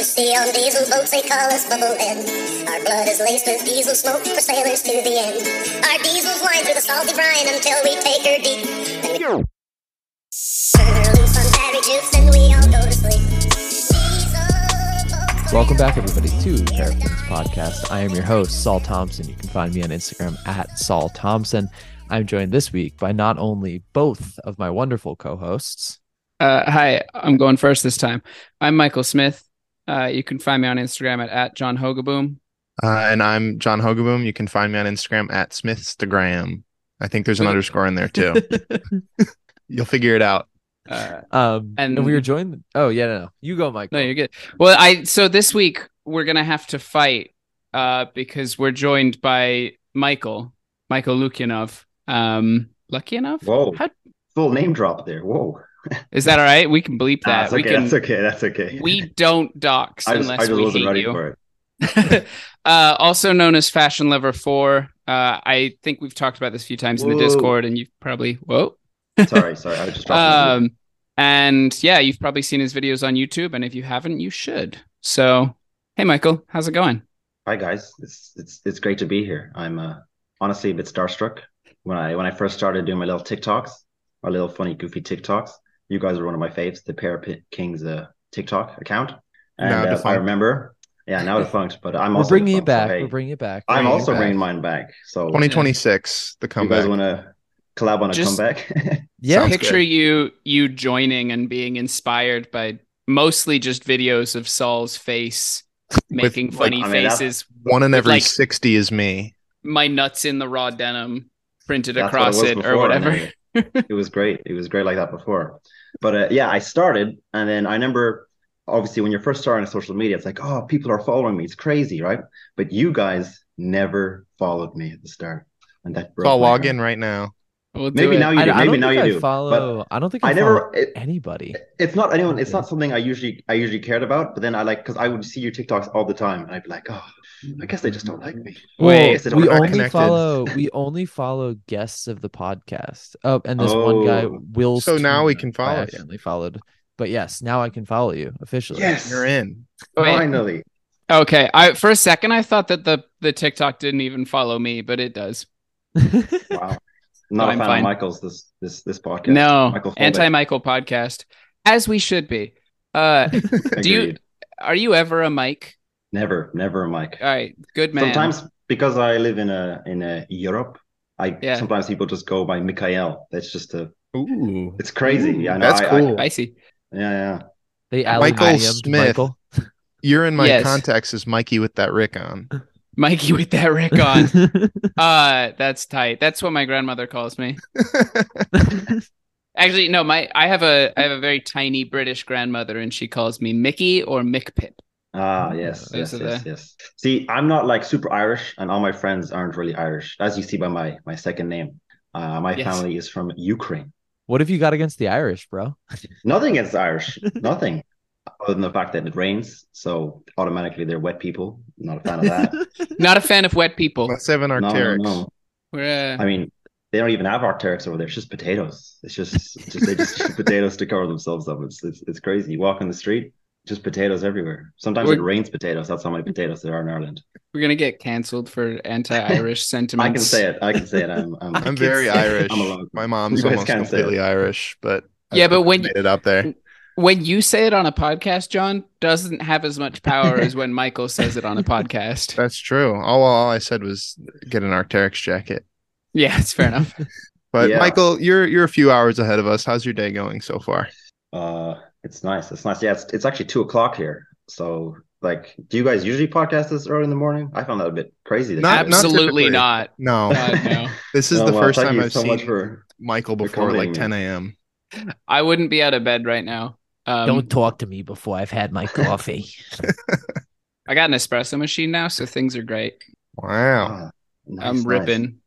see, on diesel boats they call us bubblehead. Our blood is laced with diesel smoke for sailors to the end. Our diesels wind through the salty brine until we take her deep. Then we turn her loose on battery juice, then we all go to sleep. Welcome back, everybody, to Paraffins Podcast. I am your host, Saul Thompson. You can find me on Instagram at Saul Thompson. I'm joined this week by not only both of my wonderful co-hosts. Hi, I'm going first this time. I'm Michael Smith. You can find me on Instagram at John Hogaboom. And I'm John Hogaboom. You can find me on Instagram at Smithstagram. I think there's an underscore in there too. You'll figure it out. And we were joined. Oh yeah, no, you go, Mike. No, you're good. Well, so this week we're gonna have to fight because we're joined by Michael Lukyanov. Lukyanov? Whoa! Full name drop there. Whoa! Is that all right? We can bleep that. That's okay. We don't dox unless we hate ready you. For it. Also known as Fashion Lover 4. I think we've talked about this a few times in the Discord, and you've probably Sorry. I was just dropping. And yeah, you've probably seen his videos on YouTube, and if you haven't, you should. So, hey, Michael, how's it going? Hi guys, it's great to be here. I'm honestly a bit starstruck. When I first started doing my little TikToks, my little funny goofy TikToks, you guys were one of my faves, the Pair Kings TikTok account. And I remember, now defunct, but I'm also bringing it back. So, hey, we're bringing it back. I'm also bringing mine back. So 2026, the comeback. You guys want to collab on a comeback? Yeah, picture you joining and being inspired by mostly just videos of Saul's face making funny faces. One in every 60 is me. My nuts in the raw denim printed across it or whatever. It was great. It was great like that before. But I started, and then I remember, obviously, when you're first starting on social media, it's like, oh, people are following me. It's crazy, right? But you guys never followed me at the start, and that broke. I'll log in right now. Maybe now you do. Maybe now you do. I don't think I follow anybody. It's not anyone. It's not something I usually cared about. But then because I would see your TikToks all the time, and I'd be like, oh, I guess they just don't like me. Wait, we only follow guests of the podcast. Oh, and this one guy, Will. So now we can follow. I accidentally followed, but yes, now I can follow you officially. Yes, you're in. Finally. Okay. For a second, I thought that the TikTok didn't even follow me, but it does. Wow. Not a fan of Michael's this podcast. No, anti-Michael podcast, as we should be. Are you ever a Mike? Never a Mike. All right, good man. Sometimes because I live in Europe, sometimes people just go by Mikhail. That's just it's crazy. Yeah, that's cool. I see. Yeah. Michael Smith. Michael. You're in my contacts as Mikey with that Rick on. Mikey with that Rick on. That's tight. That's what my grandmother calls me. Actually, no, I have a very tiny British grandmother, and she calls me Mickey or McPip. Yes. See, I'm not like super Irish, and all my friends aren't really Irish, as you see by my second name. My family is from Ukraine. What have you got against the Irish, bro? Nothing against the Irish. Nothing. Other than the fact that it rains, so automatically they're wet people. Not a fan of that. Not a fan of wet people. Let's have an Arc'teryx. No. I mean, they don't even have Arc'teryx over there. It's just potatoes. They just use potatoes to cover themselves up. It's crazy. You walk on the street, just potatoes everywhere. Sometimes it rains potatoes. That's how many potatoes there are in Ireland. We're gonna get cancelled for anti-Irish sentiments. I can say it. I'm very Irish. My mom's almost completely Irish, but when made it up there. When you say it on a podcast, John, doesn't have as much power as when Michael says it on a podcast. That's true. All I said was get an Arc'teryx jacket. Yeah, it's fair enough. But Michael, you're a few hours ahead of us. How's your day going so far? It's nice. Yeah, it's actually 2:00 here. So, like, do you guys usually podcast this early in the morning? I found that a bit crazy. Absolutely not. No. No. This is the first time I've seen Michael before like 10 a.m. I wouldn't be out of bed right now. Don't talk to me before I've had my coffee. I got an espresso machine now, so things are great. Wow. I'm ripping.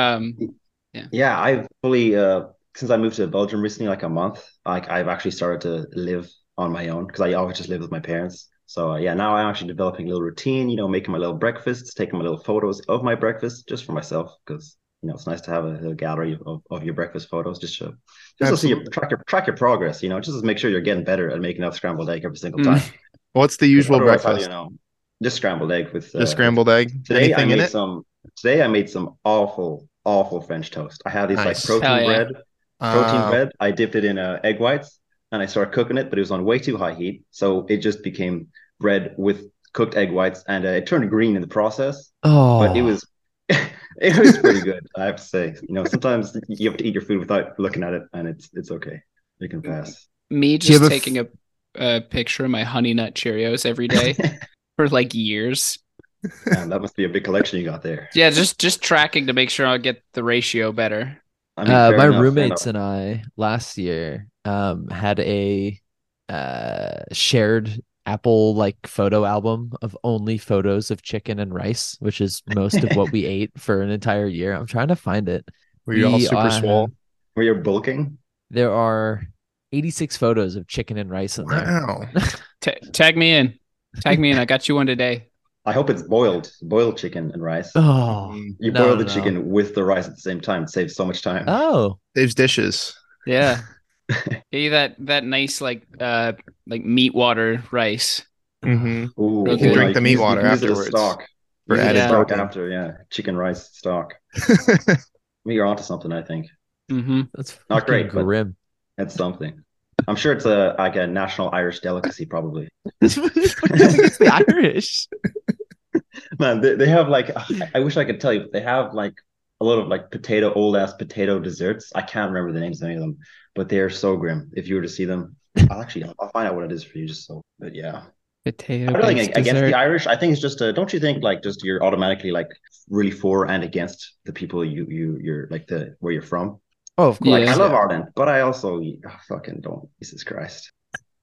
Yeah, I've fully since I moved to Belgium recently, like a month, I've actually started to live on my own because I always just lived with my parents. So now I'm actually developing a little routine, making my little breakfasts, taking my little photos of my breakfast just for myself because it's nice to have a little gallery of your breakfast photos just to see track your progress, just to make sure you're getting better at making that scrambled egg every single time. What's the usual Otherwise, breakfast? Just scrambled egg with Just scrambled egg. Today Anything in it? Today I made some awful French toast. I had these Nice. protein bread. Protein Uh, bread. I dipped it in egg whites and I started cooking it, but it was on way too high heat, so it just became bread with cooked egg whites, and it turned green in the process. But it Oh, was it was pretty good, I have to say. Sometimes you have to eat your food without looking at it, and it's okay. You can pass. Me Do you just have taking a picture of my Honey Nut Cheerios every day for like years. And that must be a big collection you got there. Yeah, just tracking to make sure I'll get the ratio better. I mean, fair my enough, roommates and I last year had a shared Apple like photo album of only photos of chicken and rice, which is most of what we ate for an entire year. I'm trying to find it. were you all We super swole? where you're bulking. There are 86 photos of chicken and rice in there. Wow. Tag me in. Tag me in. I got you one today. I hope it's boiled chicken and rice. Oh, You no, boil the no. chicken with the rice at the same time. It saves so much time. Oh, Saves dishes. Yeah. Yeah, that nice like meat water rice. Mm-hmm. Ooh, You can drink the meat water you use it as afterwards stock. for Use it as added stock protein. after, yeah. Chicken rice stock. You're onto something, I think. Mm-hmm. that's Not great, fucking but- grim. That's something. I'm sure it's a national Irish delicacy, probably. It's the Irish. Man, they have I wish I could tell you, but they have like a lot of like old ass potato desserts. I can't remember the names of any of them, but they are so grim. If you were to see them, I'll find out what it is for you. But yeah, Potato. I don't think based against dessert. the Irish. I think it's just don't you think like just you're automatically like really for and against the people you're like where you're from. Oh, of course. Like Yeah. I love Ireland, but I also fucking don't. Jesus Christ.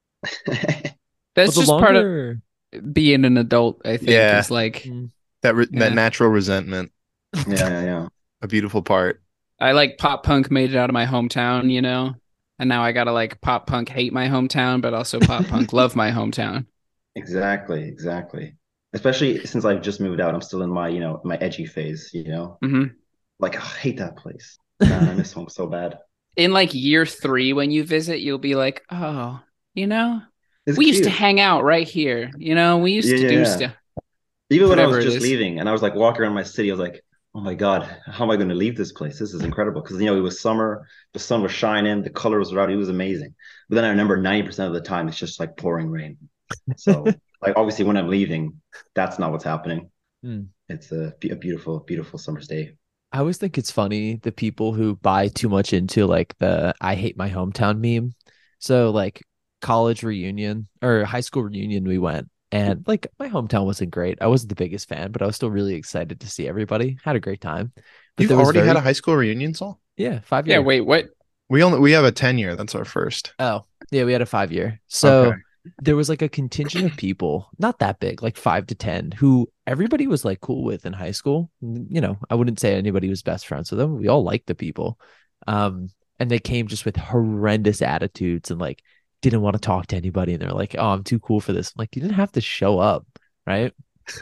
That's the just part of longer- being an adult, I think. Yeah. Is like that Yeah. natural resentment. Yeah. A beautiful part. I like pop punk made it out of my hometown, and now I gotta like pop punk hate my hometown, but also pop punk love my hometown. Exactly. Especially since I've just moved out, I'm still in my my edgy phase. Hmm. Like I hate that place. Man, I miss home so bad. In like year 3, when you visit, you'll be like, oh, It's we used to cute. hang out right here. We used to do Yeah. stuff. Even when I whatever was it just is. leaving and I was like walking around my city, I was like, oh my God, how am I going to leave this place? This is incredible. Because it was summer, the sun was shining, the colors were out, it was amazing. But then I remember 90% of the time it's just like pouring rain. So like obviously when I'm leaving, that's not what's happening. Hmm. It's a beautiful, beautiful summer's day. I always think it's funny the people who buy too much into like the I hate my hometown meme. So like college reunion or high school reunion, we went and like my hometown wasn't great. I wasn't the biggest fan, but I was still really excited to see everybody. Had a great time. But You've there was already had very- a high school reunion, Saul? Yeah, 5 Yeah, years. wait, what? We have a 10-year. That's our first. Oh, yeah, we had a 5 year. So Okay. there was like a contingent of people, not that big, like 5 to 10, who everybody was like cool with in high school. I wouldn't say anybody was best friends with them. We all liked the people. And they came just with horrendous attitudes and like didn't want to talk to anybody. And they're like, oh, I'm too cool for this. I'm like, you didn't have to show up, right?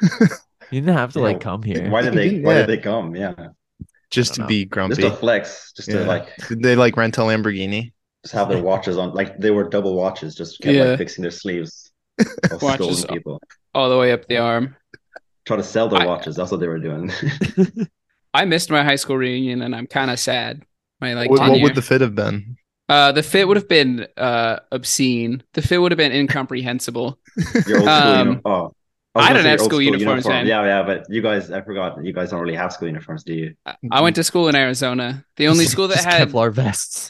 You didn't have to like come here. Why did they come? Yeah. Just I to don't be Just grumpy. to flex, just to Yeah. like Did they like rent a Lamborghini? just have their watches on, like they were double watches, just kept Yeah. like fixing their sleeves, while Watches. scolding people. All the way up the arm. Try to sell their I- watches. That's what they were doing. I missed my high school reunion, and I'm kind of sad. My like What 10-year. would the fit have been? The fit would have been obscene. The fit would have been incomprehensible. Your old school Um, Oh, I was gonna don't say have your old school uniforms, uniform. man. Yeah, but you guys, I forgot, you guys don't really have school uniforms, do you? I went to school in Arizona. The only school that Just had Kevlar vests.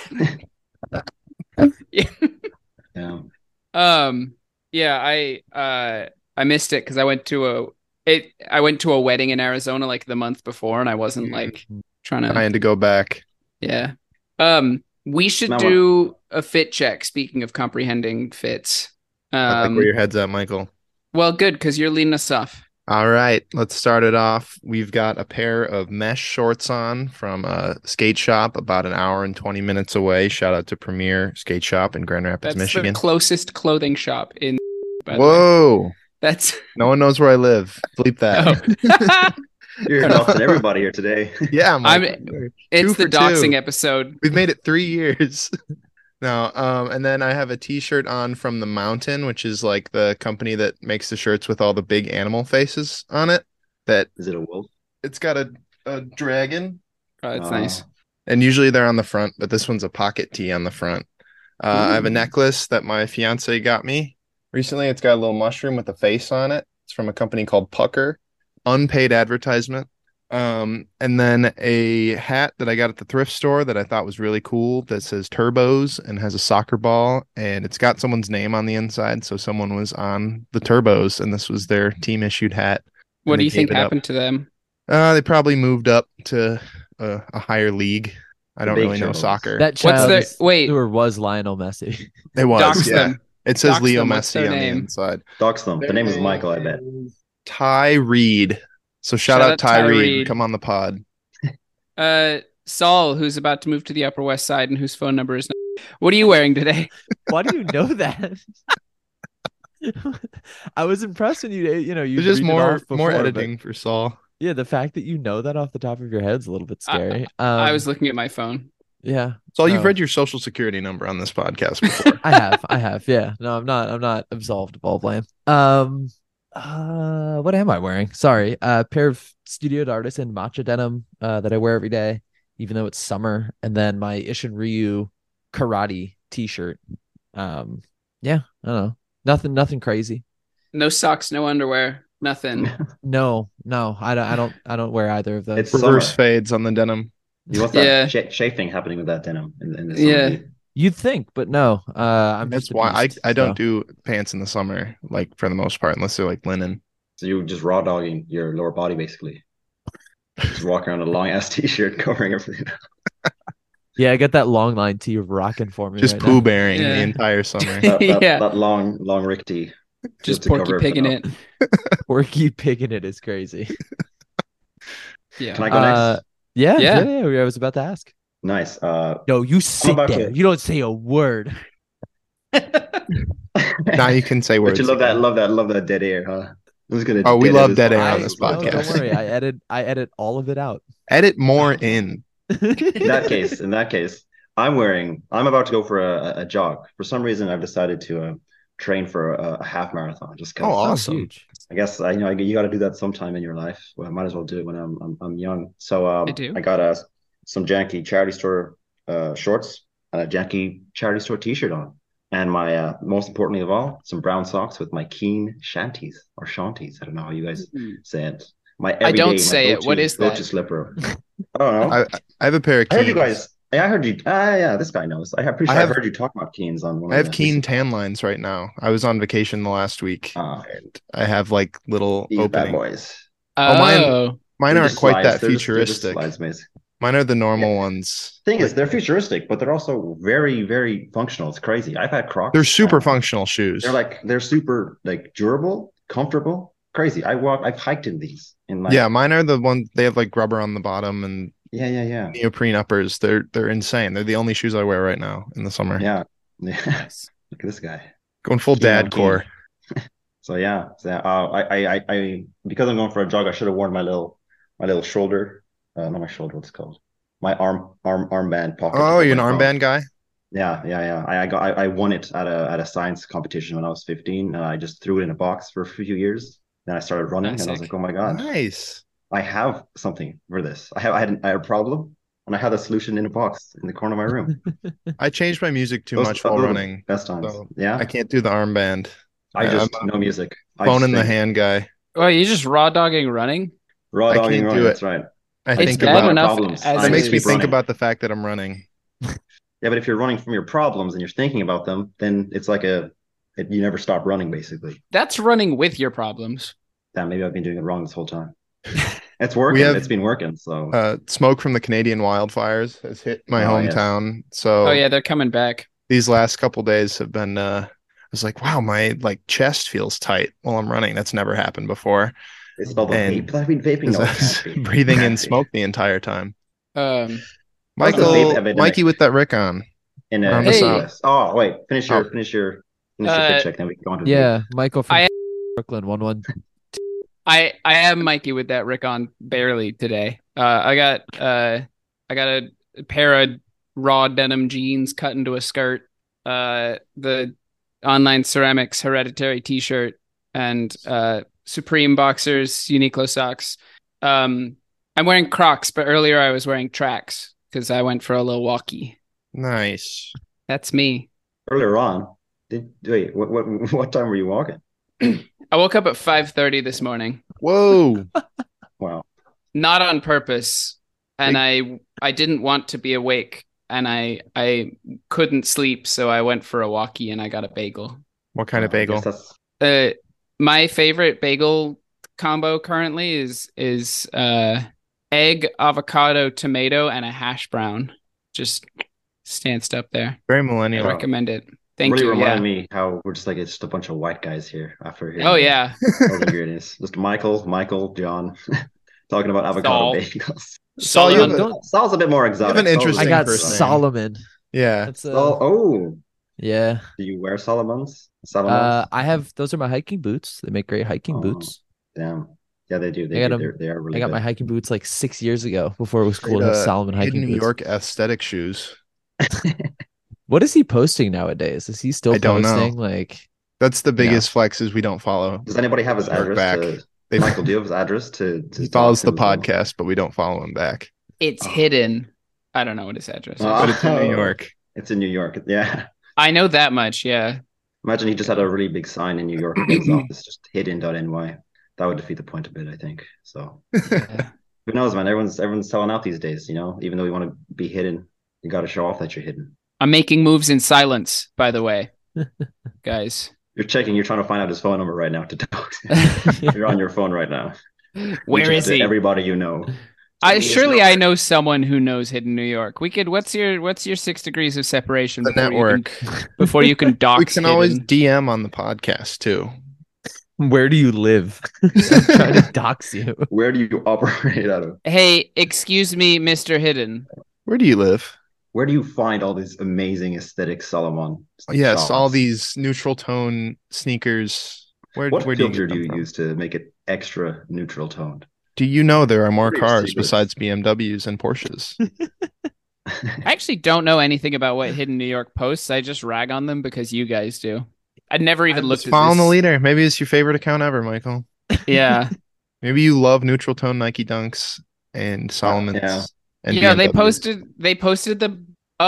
yeah. Yeah. I missed it because I went to a wedding in Arizona like the month before, and I wasn't like trying I to. had to go back. Yeah. We should Now do a fit check. Speaking of comprehending fits. I like where your head's at, Michael. Well, good, because you're leading us off. All right, let's start it off. We've got a pair of mesh shorts on from a skate shop about an hour and 20 minutes away. Shout out to Premier Skate Shop in Grand Rapids, That's Michigan. the closest clothing shop in. by the way. Whoa! That's No one knows where I live. Bleep that. oh. You're doxing everybody here today. Yeah, I'm- Michael. It's Two the for two. doxing episode. We've made it 3 years. No, and then I have a t-shirt on from The Mountain, which is like the company that makes the shirts with all the big animal faces on it. That Is it a wolf? it's got a dragon, Oh, that's nice. and usually they're on the front, but this one's a pocket tee on the front. I have a Ooh. necklace that my fiance got me recently. It's got a little mushroom with a face on it. It's from a company called Pucker, unpaid advertisement. And then a hat that I got at the thrift store that I thought was really cool that says Turbos and has a soccer ball, and it's got someone's name on the inside. So someone was on the Turbos, and this was their team issued hat. What and do they you think gave it up. happened to them? They probably moved up to a higher league. I The don't big really know Turbos. soccer. That What's child their is- wait? or was Lionel Messi. It was, Dox yeah. them. It says Dox Leo them. What's Messi their on the name? inside. Dox them. The name is Michael, I bet. Ty Reed. So shout out Ty Reed. Come on the pod. Saul, who's about to move to the Upper West Side and whose phone number is. What are you wearing today? Why do you know that? I was impressed when you you There's just read it more off before, more but editing for Saul. yeah, the fact that you know that off the top of your head is a little bit scary. I was looking at my phone. Yeah. Saul, you've no. read your social security number on this podcast before. I have. Yeah. No, I'm not absolved of all blame. What am I wearing? Sorry. A pair of Studio Artisan matcha denim that I wear every day, even though it's summer, and then my Ishin Ryu karate t-shirt. Yeah, I don't know. Nothing crazy. No socks, no underwear, nothing. No, I don't wear either of those. It's Reverse summer. fades on the denim. What's Yeah. that chafing happening with that denim in the summer? Yeah. You'd think, but no. I'm That's just a why beast, I don't so. do pants in the summer, like for the most part, unless they're like linen. So you're just raw dogging your lower body, basically. Just walking around in a long ass t-shirt covering everything. Yeah, I got that long line tee rocking for me Just right poo now. bearing Yeah. the entire summer. Yeah. That long Rick tee. Just to Porky cover Pig in everything it. Porky Pigging it is crazy. Yeah. Can I go next? Yeah. I was about to ask. Nice. No, you sit about there. to- You don't say a word. Now you can say But words. you love again. that dead air, huh? Who's gonna Oh, we dead love this dead air podcast on this No, podcast. don't worry. I edit all of it out. Edit more in. In that case, I'm about to go for a jog. For some reason, I've decided to train for a half marathon. Just Oh, because awesome. Huge. I guess you got to do that sometime in your life. Well, I might as well do it when I'm young. So I do. I got some janky charity store shorts and a janky charity store t-shirt on, and my most importantly of all, some brown socks with my Keen shanties or shanties. I don't know how you guys say it. My I don't everyday, say my it. What go-to- is that? go-to slipper. I don't know. I have a pair of I heard you Keens. guys. Yeah, I heard you. Yeah, this guy knows. I'm pretty I sure I've have- heard you talk about Keens on one I of have the Keen recent tan podcasts. lines right now. I was on vacation the last week, Ah, and I have like little these bad opening. boys. Oh, mine- Oh. Mine They're aren't just quite slides. that They're just futuristic. slides, mates. Mine are the normal ones. Thing is, they're futuristic, but they're also very, very functional. It's crazy. I've had Crocs. They're super and functional shoes. they're super like durable, comfortable, crazy. I've hiked in these. Yeah, mine are the ones they have like rubber on the bottom and yeah. neoprene uppers. They're insane. They're the only shoes I wear right now in the summer. Yeah. Nice. Look at this guy. Going full Keen on dad core. So I because I'm going for a jog, I should have worn my little shoulder, not my shoulder. What's it called? My armband pocket. Oh, you're an My phone. armband guy? Yeah. I won it at a science competition when I was 15, and I just threw it in a box for a few years. Then I started running, That's and I was sick. like, oh my god, Nice. I have something for this. I had a problem, and I had a solution in a box in the corner of my room. I changed my music too Those- much while those are the running. Best times. So Yeah, I can't do the armband. I just I'm no music. I Phone just in the think hand guy. Well, you just raw dogging running? raw I dogging can't running. do it. That's right. I It's think bad about enough problems. as That it makes me is. think running. about the fact that I'm running. Yeah, but if you're running from your problems and you're thinking about them, then it's like you never stop running, basically. That's running with your problems. Damn, maybe I've been doing it wrong this whole time. It's working. have- It's been working. So Smoke from the Canadian wildfires has hit my Oh, yes. hometown. So Oh yeah, they're coming back. these last couple days have been I was like, wow, my like chest feels tight while I'm running. That's never happened before. it's about the and- vape that I've been vaping. No, it Because can't be. breathing in Can't be. smoke the entire time. Um, How's the vape Michael, epidemic? Mikey with that Rick on. In Round us the out. US. Oh wait, finish your Oh. finish your Uh, pick check. Then we can go on to the Yeah, Michael from I- Brooklyn, 1-1. I am Mikey with that Rick on barely today. I got a pair of raw denim jeans cut into a skirt, the Online Ceramics Hereditary t-shirt, and Supreme boxers, Uniqlo socks. I'm wearing Crocs, but earlier I was wearing tracks because I went for a little walkie. Nice. That's me. Earlier on, what time were you walking? I woke up at 5:30 this morning. Whoa. Wow. Not on purpose, and I didn't want to be awake, and I couldn't sleep, so I went for a walkie and I got a bagel. What kind of bagel? My favorite bagel combo currently is egg, avocado, tomato, and a hash brown. Just stanced up there. Very I millennial. recommend it. Thank really you. reminded me how we're just like it's just a bunch of white guys here after hearing Oh yeah. all the ingredients. Just Michael, John talking about avocado bagels. Saul, you have a, Saul's a bit more exotic. an interesting I got person. Solomon. Yeah. That's yeah. Do you wear Solomons? I have those are my hiking boots. They make great hiking boots. Damn. Yeah, they do. They I got do. They are really I got good. my hiking boots like 6 years ago before it was cool to have Solomon hiking New boots. York aesthetic shoes. What is he posting nowadays? Is he still I don't posting? know. Like That's the biggest flex is we don't follow. Does anybody have his York address? back. Michael, do you have his address to He follows the talk to him as well? podcast, but we don't follow him back. It's hidden. I don't know what his address is. But it's in New York. It's in New York. Yeah. I know that much, yeah. Imagine he just had a really big sign in New York in his office, just hidden.ny. That would defeat the point a bit, I think. So Yeah. who knows, man? Everyone's selling out these days, even though you want to be hidden, you got to show off that you're hidden. I'm making moves in silence, by the way. Guys. You're trying to find out his phone number right now to talk. You're on your phone right now. Where is he? Everybody you know. Surely I know someone who knows Hidden New York. We could. What's your 6 degrees of separation? The network. Before you can dox. We can always DM on the podcast too. where do you live? I'm trying to dox you. Where do you operate out of? Hey, excuse me, Mr. Hidden. Where do you live? Where do you find all these amazing aesthetic Solomon? Yes, shots? all these neutral tone sneakers. Where What do you filter get do you them from? use to make it extra neutral toned? Do you know there are more What are your cars secrets? besides BMWs and Porsches? I actually don't know anything about what Hidden New York posts. I just rag on them because you guys do. I'd never even looked Just at following this. the leader. Maybe it's your favorite account ever, Michael. Yeah. Maybe you love neutral tone Nike Dunks and Solomon's. Yeah. And Yeah, they BMWs. posted the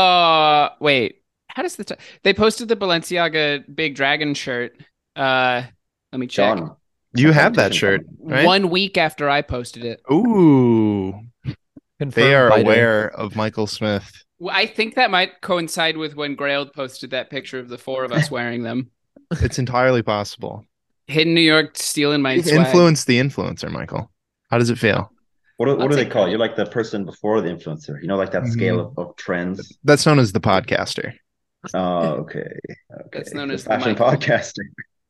wait. How does they posted the Balenciaga Big Dragon shirt. Let me check. John, You have that shirt, right? 1 week after I posted it. Ooh, Confirmed they are biter. aware of Michael Smith. Well, I think that might coincide with when Grail posted that picture of the 4 of us wearing them. It's entirely possible. Hidden New York stealing my You've swag. influenced the influencer, Michael. How does it feel? what I'll do they take call that. you? You're like the person before the influencer. Like that scale of trends. That's known as the podcaster. Oh, okay. That's known The as the fashion Michael. podcaster.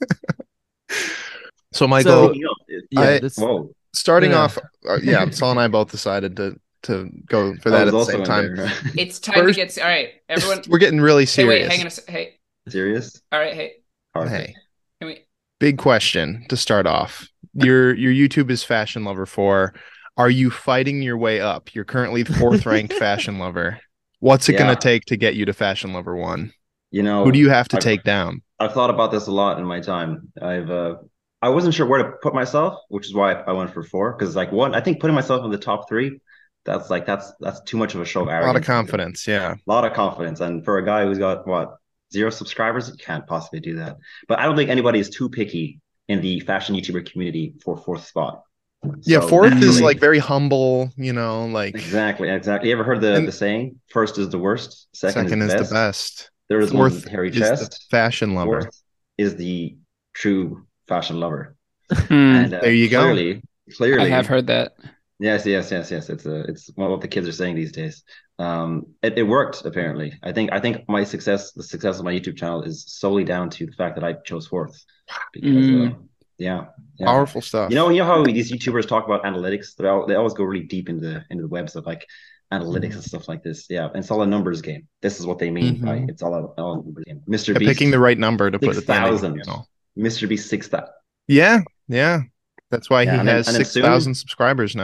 So, Michael, Yeah, Whoa. starting Yeah. off, Saul and I both decided to go for I that was at the also same in time. there. It's time to First- get all right, everyone. We're getting really Hey, wait, serious. hang on a sec. Hey, Serious? all right, hey, Perfect. Hey, can we? big question to start off. Your YouTube is Fashion Lover 4. Are you fighting your way up? You're currently the 4th ranked Fashion Lover. What's it Yeah. going to take to get you to Fashion Lover 1? You know, Who do you have to I've- take down? I've thought about this a lot in my time. I wasn't sure where to put myself, which is why I went for 4. Because I think putting myself in the top 3, that's too much of a show of A arrogance. lot of confidence, yeah. A lot of confidence. And for a guy who's got 0 subscribers, you can't possibly do that. But I don't think anybody is too picky in the fashion YouTuber community for 4th spot. Yeah, So 4th is naturally- like very humble, like Exactly. You ever heard the saying, first is the worst, second is is the best. There is 4th one hairy is the chest. fashion lover. 4th is the true fashion lover. Hmm, And There you go. Clearly, I have heard that. Yes. It's what the kids are saying these days. It worked apparently. I think the success of my YouTube channel is solely down to the fact that I chose 4th. Because yeah. Powerful stuff. You know how these YouTubers talk about analytics? They always go really deep into the webs of like analytics and stuff like this. Yeah, and it's all a numbers game. This is what they mean by it's all a numbers game. Mr. Yeah, Beast picking the right number to put at the end of the 6,000. channel. Mr. Beast 6,000. Yeah. That's why he Yeah, and then has soon- 6,000 subscribers now.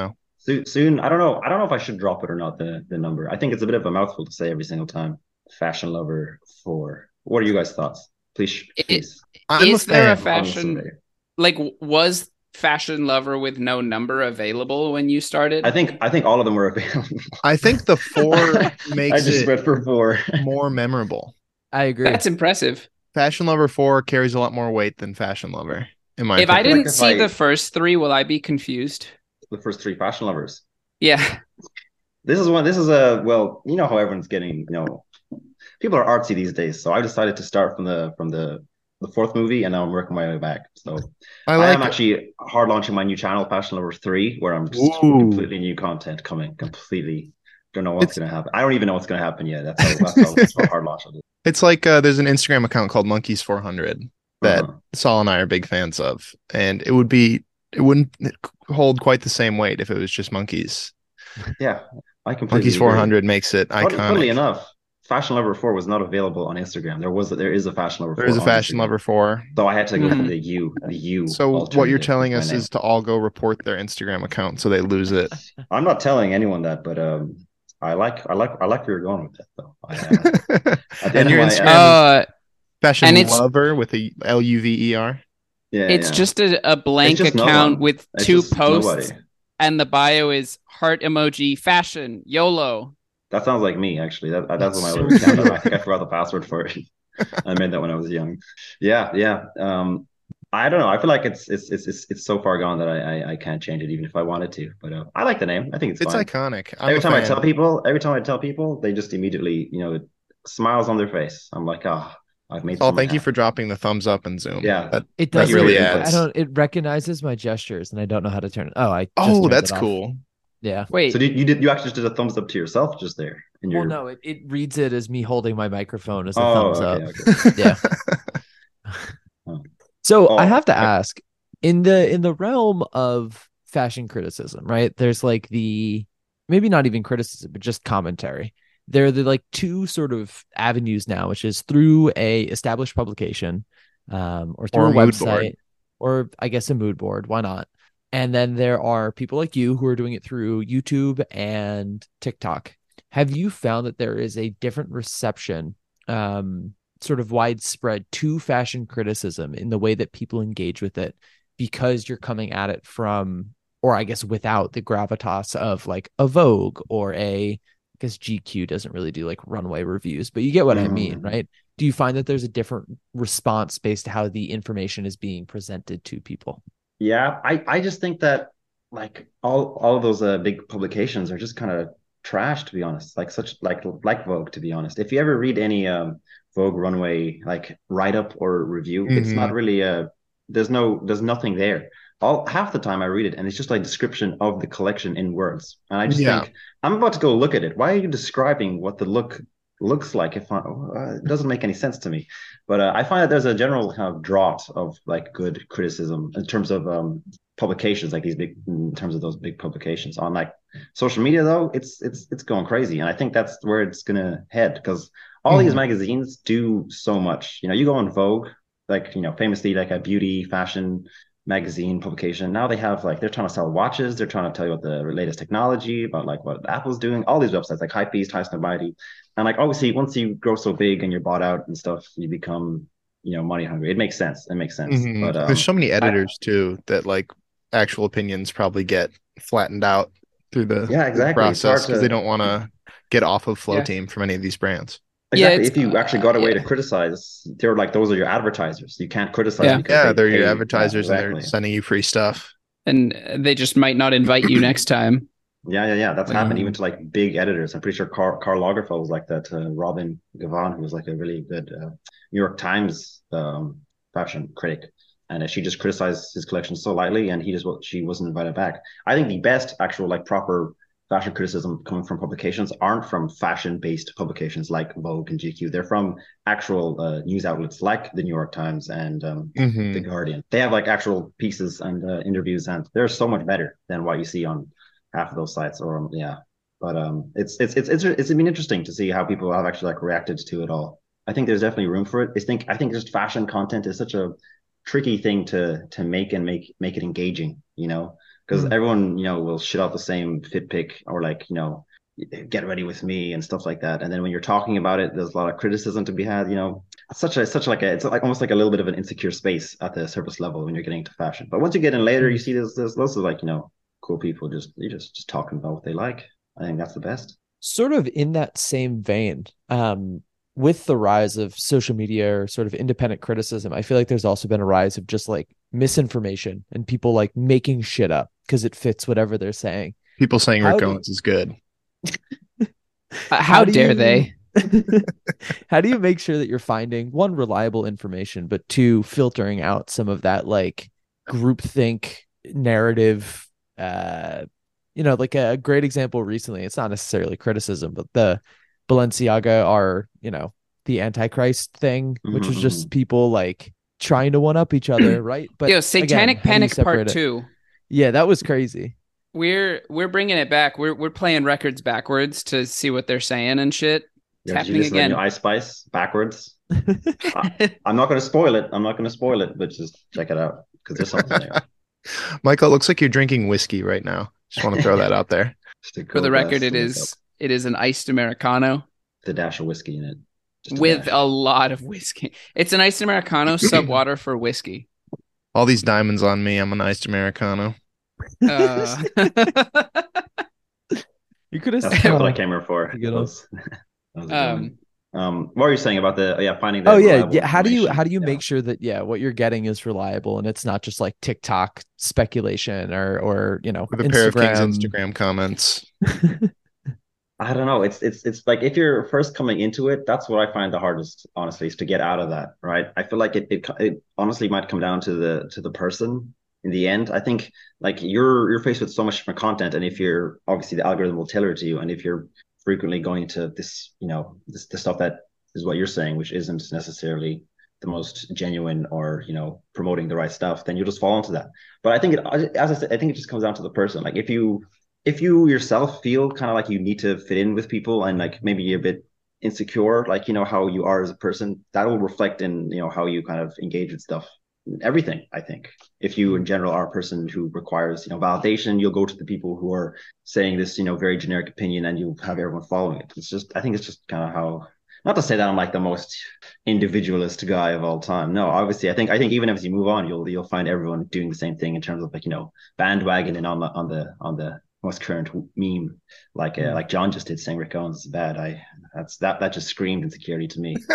Soon. I don't know. I don't know if I should drop it or not. The number. I think it's a bit of a mouthful to say every single time. Fashion Lover 4. What are you guys' thoughts? Please, please. Is there a fan. fashion like was Fashion Lover with no number available when you started? I think all of them were available. I think the 4 makes I just went for 4. more memorable. I agree. That's impressive. Fashion Lover 4 carries a lot more weight than Fashion Lover, in my If I opinion. didn't see the first 3, will I be confused? The first 3 Fashion Lovers. Yeah. This is a well, you know how everyone's getting, you know, people are artsy these days. So I decided to start from the 4th movie, and now I'm working my way back. So I am actually hard launching my new channel, Fashion Lover 3, where I'm just completely new content coming. Completely don't know what's going to happen. I don't even know what's going to happen yet. That's how hard launch it is. It's like there's an Instagram account called Monkeys 400 that Saul and I are big fans of, and it wouldn't hold quite the same weight if it was just monkeys. Yeah, I completely Monkeys 400 makes it iconic. Funnily enough, Fashion Lover 4 was not available on Instagram. There is a Fashion Lover 4. There is a Fashion Lover 4. So I had to go for the U. So what you're telling us is to all go report their Instagram account so they lose it. I'm not telling anyone that, but I like where you're going with that though. And your Instagram is Fashion Lover with a Luver. Yeah, it's just a blank account with 2 posts, nobody. And the bio is heart emoji fashion YOLO. That sounds like me, actually. That's my other account. I think I forgot the password for it. I made that when I was young. Yeah. I don't know. I feel like it's so far gone that I can't change it, even if I wanted to. But I like the name. I think it's fine. Iconic. Every time I tell people, they just immediately, you know, smiles on their face. I'm like, I've made. Oh, thank you for dropping the thumbs up and Zoom. Yeah, it does really adds. It recognizes my gestures, and I don't know how to turn it. Oh, that's cool. Yeah. Wait. So you actually just did a thumbs up to yourself just there? Well, no, it reads it as me holding my microphone as a thumbs up. Okay. Yeah. So I have to ask, in the realm of fashion criticism, right? There's like maybe not even criticism, but just commentary. There are the like 2 sort of avenues now, which is through a established publication, or through a website, or I guess a mood board. Why not? And then there are people like you who are doing it through YouTube and TikTok. Have you found that there is a different reception, sort of widespread, to fashion criticism in the way that people engage with it, because you're coming at it from, or I guess without the gravitas of like a Vogue or I guess GQ doesn't really do like runway reviews, but you get what I mean, right? Do you find that there's a different response based on how the information is being presented to people? Yeah, I just think that like all of those big publications are just kind of trash, to be honest. Like Vogue, to be honest. If you ever read any Vogue runway like write up or review, it's not really there's nothing there. Half the time I read it and it's just like description of the collection in words, and I just think I'm about to go look at it. Why are you describing what the look looks like? It doesn't make any sense to me. But I find that there's a general kind of drought of like good criticism in terms of publications, like in terms of those big publications. On like social media though, it's going crazy, and I think that's where it's gonna head, because all these magazines do so much. You know, you go on Vogue, like, you know, famously like a beauty fashion magazine publication. Now they have like, they're trying to sell watches, they're trying to tell you about the latest technology, about like what Apple's doing, all these websites like Hypebeast, Tyson & Mighty. And like obviously once you grow so big and you're bought out and stuff, you become, you know, money hungry. It makes sense. But there's so many editors too that like actual opinions probably get flattened out through the process, because they don't want to get off of Flow Team from any of these brands. Exactly. If you actually got a way to criticize, they're like, those are your advertisers. You can't criticize. They're your advertisers, and they're sending you free stuff. And they just might not invite you next time. Yeah. That's happened even to like big editors. I'm pretty sure Karl Lagerfeld was like that. Robin Gavin, who was like a really good New York Times fashion critic, and she just criticized his collection so lightly, and she wasn't invited back. I think the best actual like proper fashion criticism coming from publications aren't from fashion-based publications like Vogue and GQ. They're from actual news outlets like the New York Times and the Guardian. They have like actual pieces and interviews, and they're so much better than what you see on half of those sites. But it's been interesting to see how people have actually like reacted to it all. I think there's definitely room for it. I think just fashion content is such a tricky thing to make and make it engaging, you know. because everyone, will shit out the same fit pic or like, get ready with me and stuff like that. And then when you're talking about it, there's a lot of criticism to be had. It's it's like almost like a little bit of an insecure space at the surface level when you're getting into fashion. But once you get in later, you see there's lots of like, cool people just talking about what they like. I think that's the best. Sort of in that same vein, with the rise of social media or sort of independent criticism, I feel like there's also been a rise of just like misinformation and people like making shit up because it fits whatever they're saying. People saying Rick Owens is good. How dare they? How do you make sure that you're finding one, reliable information, but two, filtering out some of that like groupthink narrative? Like a great example recently, it's not necessarily criticism, but the Balenciaga are, the Antichrist thing, which was just people like trying to one up each other, right? But Satanic Panic Part 2. Yeah, that was crazy. We're bringing it back. We're playing records backwards to see what they're saying and shit. It's happening again. Ice Spice backwards. I'm not going to spoil it. But just check it out because there's something there. Michael, it looks like you're drinking whiskey right now. Just want to throw that out there. For the record, it is an iced Americano. The dash of whiskey in it. With a lot of whiskey. It's an iced Americano, sub water for whiskey. All these diamonds on me. I'm an iced Americano. You could have. That's what I came here for. What were you saying about finding the? Oh yeah. How do you make sure that what you're getting is reliable and it's not just like TikTok speculation or with a Instagram. pair of King's Instagram comments? I don't know. It's like if you're first coming into it, that's what I find the hardest, honestly, is to get out of that. Right. I feel like it honestly might come down to the person in the end. I think like you're faced with so much different content, and if you're obviously the algorithm will tailor it to you, and if you're frequently going to this, the stuff that is what you're saying, which isn't necessarily the most genuine or, promoting the right stuff, then you just fall into that. But I think as I said, I think it just comes down to the person. Like if you yourself feel kind of like you need to fit in with people and like maybe you're a bit insecure, like, how you are as a person, that will reflect in, how you kind of engage with stuff. Everything. I think if you in general are a person who requires validation, you'll go to the people who are saying this very generic opinion and you'll have everyone following it. I think it's just kind of how, not to say that I'm like the most individualist guy of all time, no, obviously I think even as you move on you'll find everyone doing the same thing in terms of like bandwagon and on the most current meme like John just did saying Rick Owens is bad. That just screamed insecurity to me.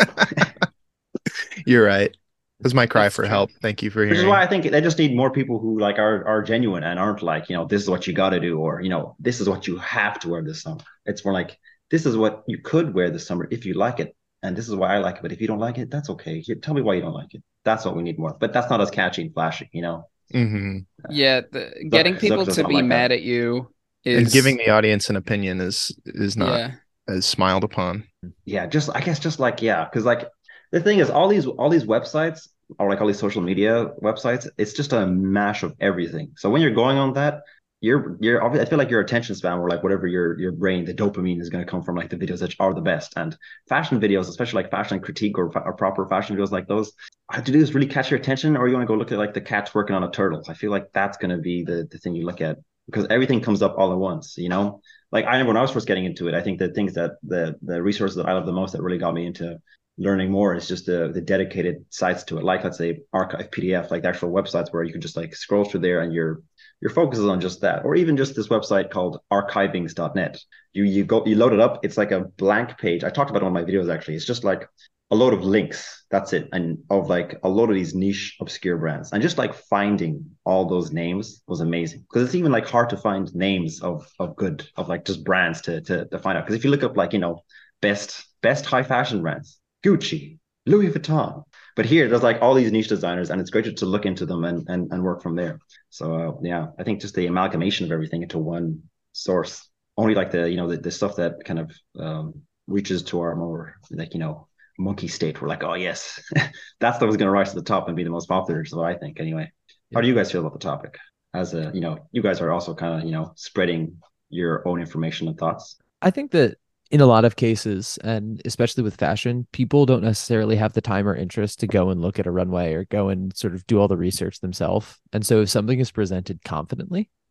You're right. That's my cry for help. Thank you for hearing. Which is why I think they just need more people who like are genuine and aren't like, this is what you got to do, or, this is what you have to wear this summer. It's more like, this is what you could wear this summer if you like it. And this is why I like it. But if you don't like it, that's okay. Tell me why you don't like it. That's what we need more. But that's not as catchy and flashy, Mm-hmm. Yeah. Getting people to be mad at you and giving the audience an opinion is not as smiled upon. Yeah. Because like, the thing is, all these websites or like all these social media websites, it's just a mash of everything. So when you're going on that, I feel like your attention span, or like whatever your brain, the dopamine is going to come from like the videos that are the best. And fashion videos, especially like fashion critique or proper fashion videos like those, to do is really catch your attention, or you want to go look at like the cats working on a turtle. I feel like that's going to be the thing you look at, because everything comes up all at once, Like I remember when I was first getting into it, I think the things that the resources that I love the most that really got me into learning more is just the dedicated sites to it, like let's say archive PDF, like the actual websites where you can just like scroll through there and your focus is on just that. Or even just this website called archivings.net. You load it up, it's like a blank page. I talked about it on my videos actually. It's just like a load of links, that's it, and of like a load of these niche obscure brands. And just like finding all those names was amazing, because it's even like hard to find names of like just brands to find out. Because if you look up like best high fashion brands, Gucci, Louis Vuitton. But here there's like all these niche designers, and it's great to look into them and work from there. So I think just the amalgamation of everything into one source, only like the stuff that kind of reaches to our more like, monkey state. We're like, oh yes, that's the was going to rise to the top and be the most popular. So I think anyway. How do you guys feel about the topic? As you guys are also kind of, spreading your own information and thoughts. I think that in a lot of cases, and especially with fashion, people don't necessarily have the time or interest to go and look at a runway or go and sort of do all the research themselves. And so if something is presented confidently,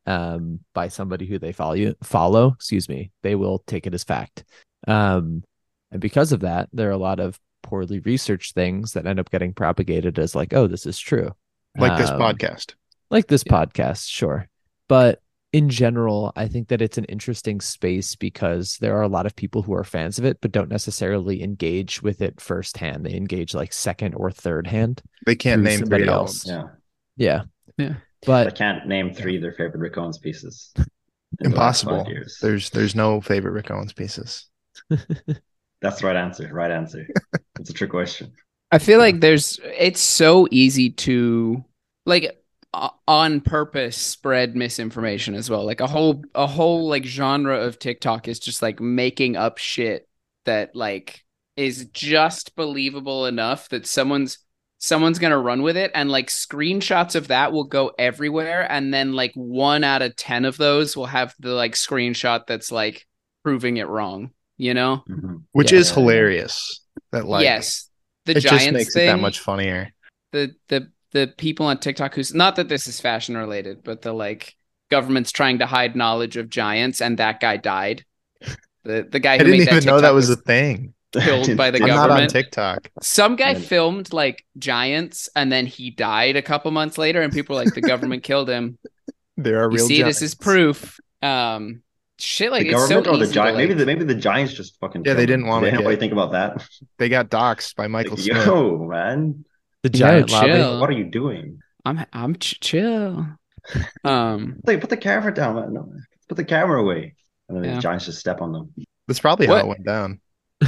by somebody who they follow, they will take it as fact. And because of that, there are a lot of poorly researched things that end up getting propagated as like, oh, this is true. Like this podcast. Podcast, sure. But in general, I think that it's an interesting space because there are a lot of people who are fans of it, but don't necessarily engage with it firsthand. They engage like second or third hand. They can't name somebody three else. Yeah. But I can't name 3 of their favorite Rick Owens pieces. Impossible. There's no favorite Rick Owens pieces. That's the right answer. Right answer. It's a trick question. I feel like it's so easy to like on purpose spread misinformation as well. Like a whole like genre of TikTok is just like making up shit that like is just believable enough that someone's gonna run with it, and like screenshots of that will go everywhere, and then like 1 out of 10 of those will have the like screenshot that's like proving it wrong, you know? Mm-hmm. Which is hilarious. That like yes, the it Giants just makes thing, it that much funnier. The people on TikTok who's not that this is fashion related, but the like government's trying to hide knowledge of giants, and that guy died. The guy I who didn't made even that know that TikTok was a thing. killed by the I'm government. not on TikTok. Some guy filmed like giants, and then he died a couple months later, and people were like, the government killed him. There are You real see, giants. this is proof. Shit, like The it's government so or the easy to, Giants? like- Maybe the Giants just fucking. Yeah, they killed didn't him. want to What do you get. think about that? They got doxxed by Michael Like, Smith. yo, man, the giant chill. lobby. what are you doing? I'm chill. Like, put the camera down, man. No, put the camera away. And then Yeah. the Giants just step on them. That's probably how What? it went down.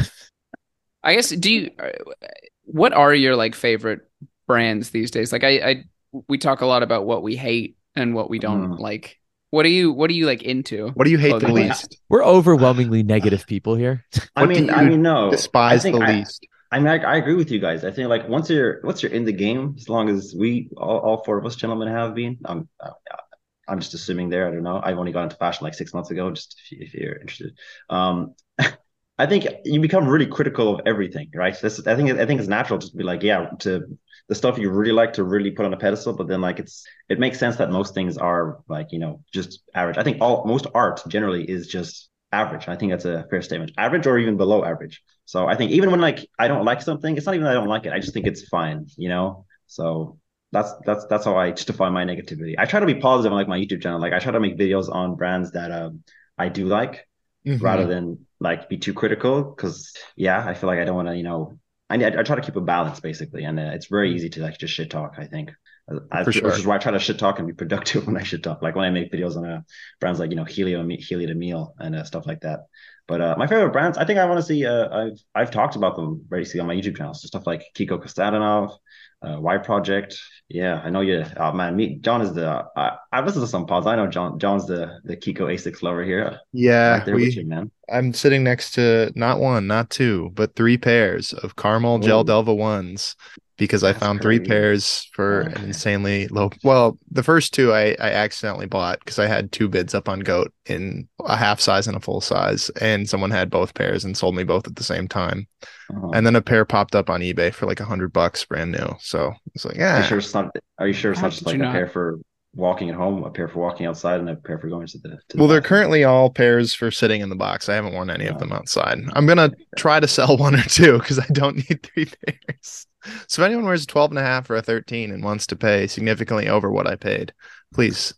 I guess what are your like favorite brands these days? Like we talk a lot about what we hate and what we don't like. What are you like into? What do you hate the clothing-wise? least? We're overwhelmingly negative people here. I What do you no. Despise I the think least. I agree with you guys. I think like once you're in the game, as long as we all 4 of us gentlemen have been, I'm just assuming there. I don't know. I've only got into fashion like 6 months ago. Just if you're interested, I think you become really critical of everything, right? I think it's natural just to be like, yeah, to the stuff you really like to really put on a pedestal, but then like it makes sense that most things are like, you know, just average. I think most art generally is just average. I think that's a fair statement. Average or even below average. So I think even when like I don't like something, it's not even that I don't like it. I just think it's fine, you know? So that's how I justify my negativity. I try to be positive on like my YouTube channel. Like I try to make videos on brands that I do like, rather than like be too critical, because I feel like I don't want to, you know, I try to keep a balance basically, and it's very easy to like just shit talk. I think, which is why I try to shit talk and be productive when I shit talk. Like when I make videos on brands like, you know, Helio de Meal and stuff like that. But my favorite brands, I think I want to see. I've talked about them basically on my YouTube channel. So stuff like Kiko Kostadanov, Y Project. Yeah, I know you. Oh man, John is the. I listened to some pods. I know John's the Kiko Asics lover here. Yeah, Right there with you, man. I'm sitting next to not 1, not 2, but 3 pairs of caramel gel Delva 1s because I found 3 pairs for an insanely low. Well, the first 2 I accidentally bought because I had 2 bids up on Goat in a half size and a full size, and someone had both pairs and sold me both at the same time. And then a pair popped up on eBay for like $100 brand new. So it's like, yeah. Are you sure it's not just like a pair for walking at home, a pair for walking outside, and a pair for going to the well, they're currently all pairs for sitting in the box. I haven't worn any of them outside. I'm gonna try to sell 1 or 2 because I don't need 3 pairs. So if anyone wears a 12.5 or a 13 and wants to pay significantly over what I paid, please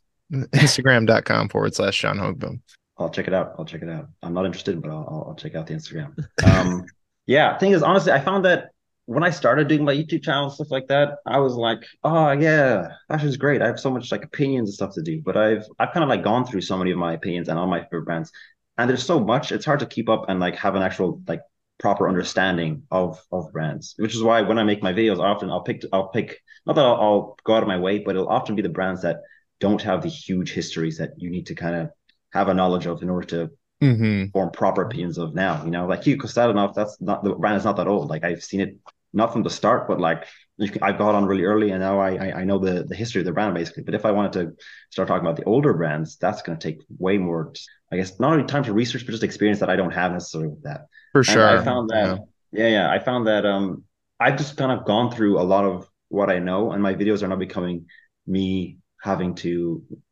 Instagram.com/Sean Hogbom. I'll check it out. I'm not interested, but I'll check out the Instagram. Yeah, thing is, honestly, I found that when I started doing my YouTube channel and stuff like that, I was like, oh yeah, fashion's great. I have so much like opinions and stuff to do, but I've kind of like gone through so many of my opinions and all my favorite brands, and there's so much, it's hard to keep up and like have an actual like proper understanding of brands, which is why when I make my videos, often I'll pick not that I'll go out of my way, but it'll often be the brands that don't have the huge histories that you need to kind of have a knowledge of in order to form proper opinions of now, you know, like Kiko Kostadanov, that's not, the brand is not that old. Like I've seen it not from the start, but like I got on really early, and now I know the history of the brand basically. But if I wanted to start talking about the older brands, that's going to take way more, I guess, not only time to research, but just experience that I don't have necessarily with that. For sure. And I found that, I found that I've just kind of gone through a lot of what I know, and my videos are now becoming me having to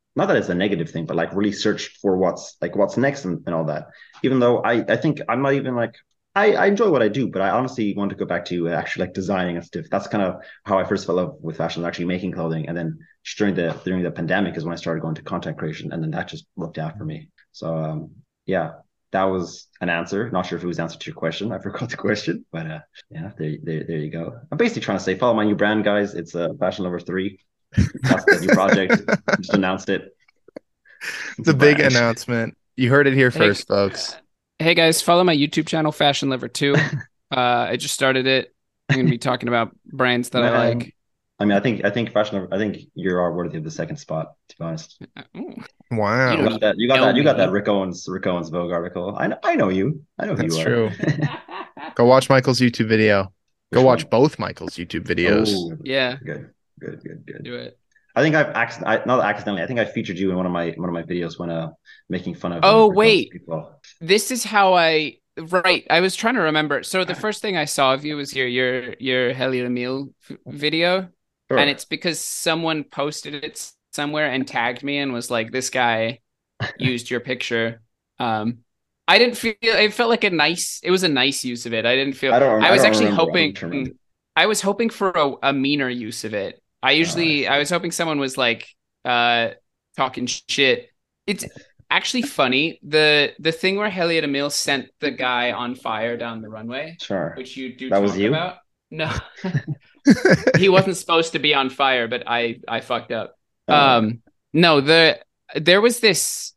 not that it's a negative thing, but like really search for what's next and all that. Even though I think I'm not even like I enjoy what I do, but I honestly want to go back to actually like designing and stuff. That's kind of how I first fell in love with fashion, actually making clothing. And then during the pandemic is when I started going to content creation, and then that just worked out for me. So yeah, that was an answer. Not sure if it was an answer to your question. I forgot the question, but yeah, there you go. I'm basically trying to say, follow my new brand, guys. It's Fashion Lover 3. That's the new project. Just announced it. It's a big announcement. You heard it here first, folks. Hey guys, follow my YouTube channel, Fashion Lover 2. I just started it. I'm going to be talking about brands that I like. I mean, I think Fashion Lover. I think you are worthy of the second spot. To be honest. Wow. You got that Rick Owens Vogue article. I know you. I know who That's you are. true. Go watch Michael's YouTube video. Go watch both Michael's YouTube videos. Oh, yeah. Good. Do it. I think not accidentally. I think I featured you in one of my videos when making fun of. Oh wait, people. This is how I was trying to remember. So the first thing I saw of you was your Heli Emile video, sure. And it's because someone posted it somewhere and tagged me and was like, "This guy used your picture." I didn't feel it felt like it was a nice use of it. I didn't feel. I was actually hoping. I was hoping for a meaner use of it. I was hoping someone was like talking shit. It's actually funny. The thing where Elliot Emile sent the guy on fire down the runway, sure, which you do that talk was you? about. No, he wasn't supposed to be on fire, but I fucked up. No, there was this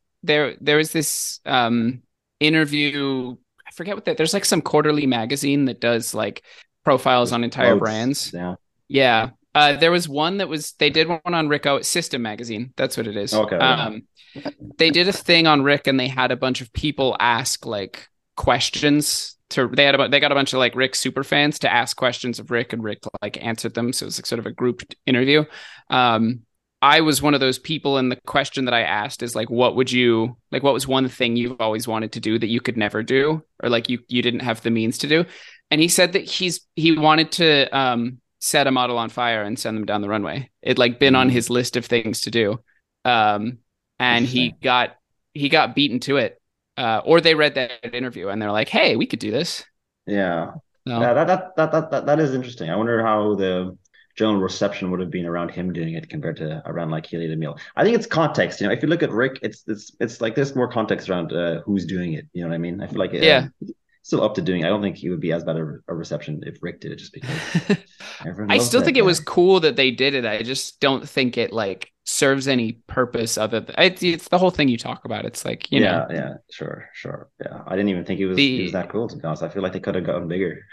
interview. I forget what there's like some quarterly magazine that does like profiles on entire brands. Yeah. There was one they did one on Rick System magazine. That's what it is. Okay. They did a thing on Rick and they had a bunch of people ask like questions they got a bunch of like Rick super fans to ask questions of Rick, and Rick like answered them. So it was like sort of a grouped interview. I was one of those people, and the question that I asked is like, what was one thing you've always wanted to do that you could never do, or like you didn't have the means to do? And he said that he wanted to set a model on fire and send them down the runway. It like been on his list of things to do. And he got beaten to it. Or they read that interview and they're like, hey, we could do this. Yeah. No. That is interesting. I wonder how the general reception would have been around him doing it compared to around like Elliot Emile. I think it's context. If you look at Rick, it's like there's more context around who's doing it. You know what I mean? I feel like still up to doing it. I don't think he would be as bad a reception if Rick did it, just because I still think it was cool that they did it. I just don't think it like serves any purpose other than it's the whole thing you talk about. It's like, you know. Yeah, sure. Yeah. I didn't even think it was that cool, to be honest. I feel like they could have gotten bigger.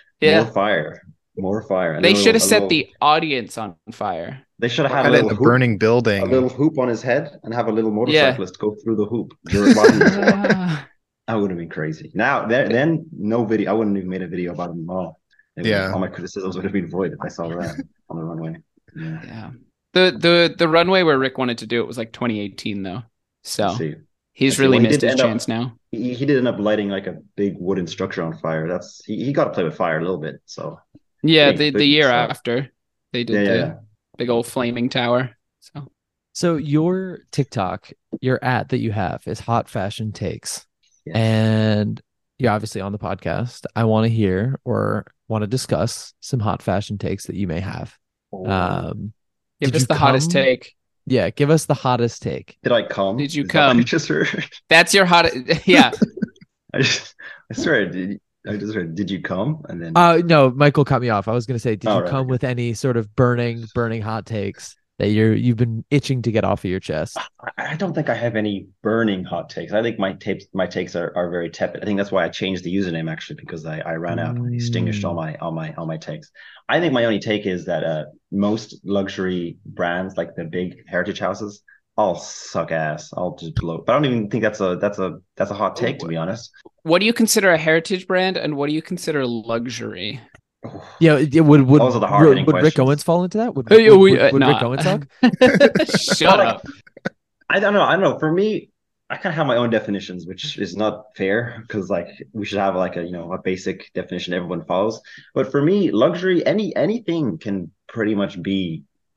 More fire. And they should have set the audience on fire. They should have had a burning building, a little hoop on his head, and have a little motorcyclist go through the hoop. That would have been crazy. Now, then no video. I wouldn't have made a video about him at all. All my criticisms would have been void if I saw that on the runway. Yeah. The runway where Rick wanted to do it was like 2018 though. So he's really missed his chance now. He did end up lighting like a big wooden structure on fire. He got to play with fire a little bit. So yeah, the year after they did the big old flaming tower. So your TikTok, your ad that you have is Hot Fashion Takes. Yes. And you're obviously on the podcast. I want to hear or want to discuss some hot fashion takes that you may have. Give us the hottest take. Yeah, give us the hottest take. Did I come? Did you come? I just heard. That's your hottest. Yeah. I swear, I just heard. Did you come? And then. No, Michael cut me off. I was going to say, did you come with any sort of burning hot takes that you've been itching to get off of your chest? I don't think I have any burning hot takes. I think my takes are very tepid. I think that's why I changed the username, actually, because I ran out. I extinguished all my takes. I think my only take is that most luxury brands, like the big heritage houses, all suck ass. I'll just blow. But I don't even think that's a hot take, to be honest. What do you consider a heritage brand, and what do you consider luxury? Yeah, would Rick Owens fall into that? Would Rick Owens talk? Shut up. I don't know. For me, I kind of have my own definitions, which is not fair because like we should have like a basic definition everyone follows. But for me, luxury, anything can pretty much be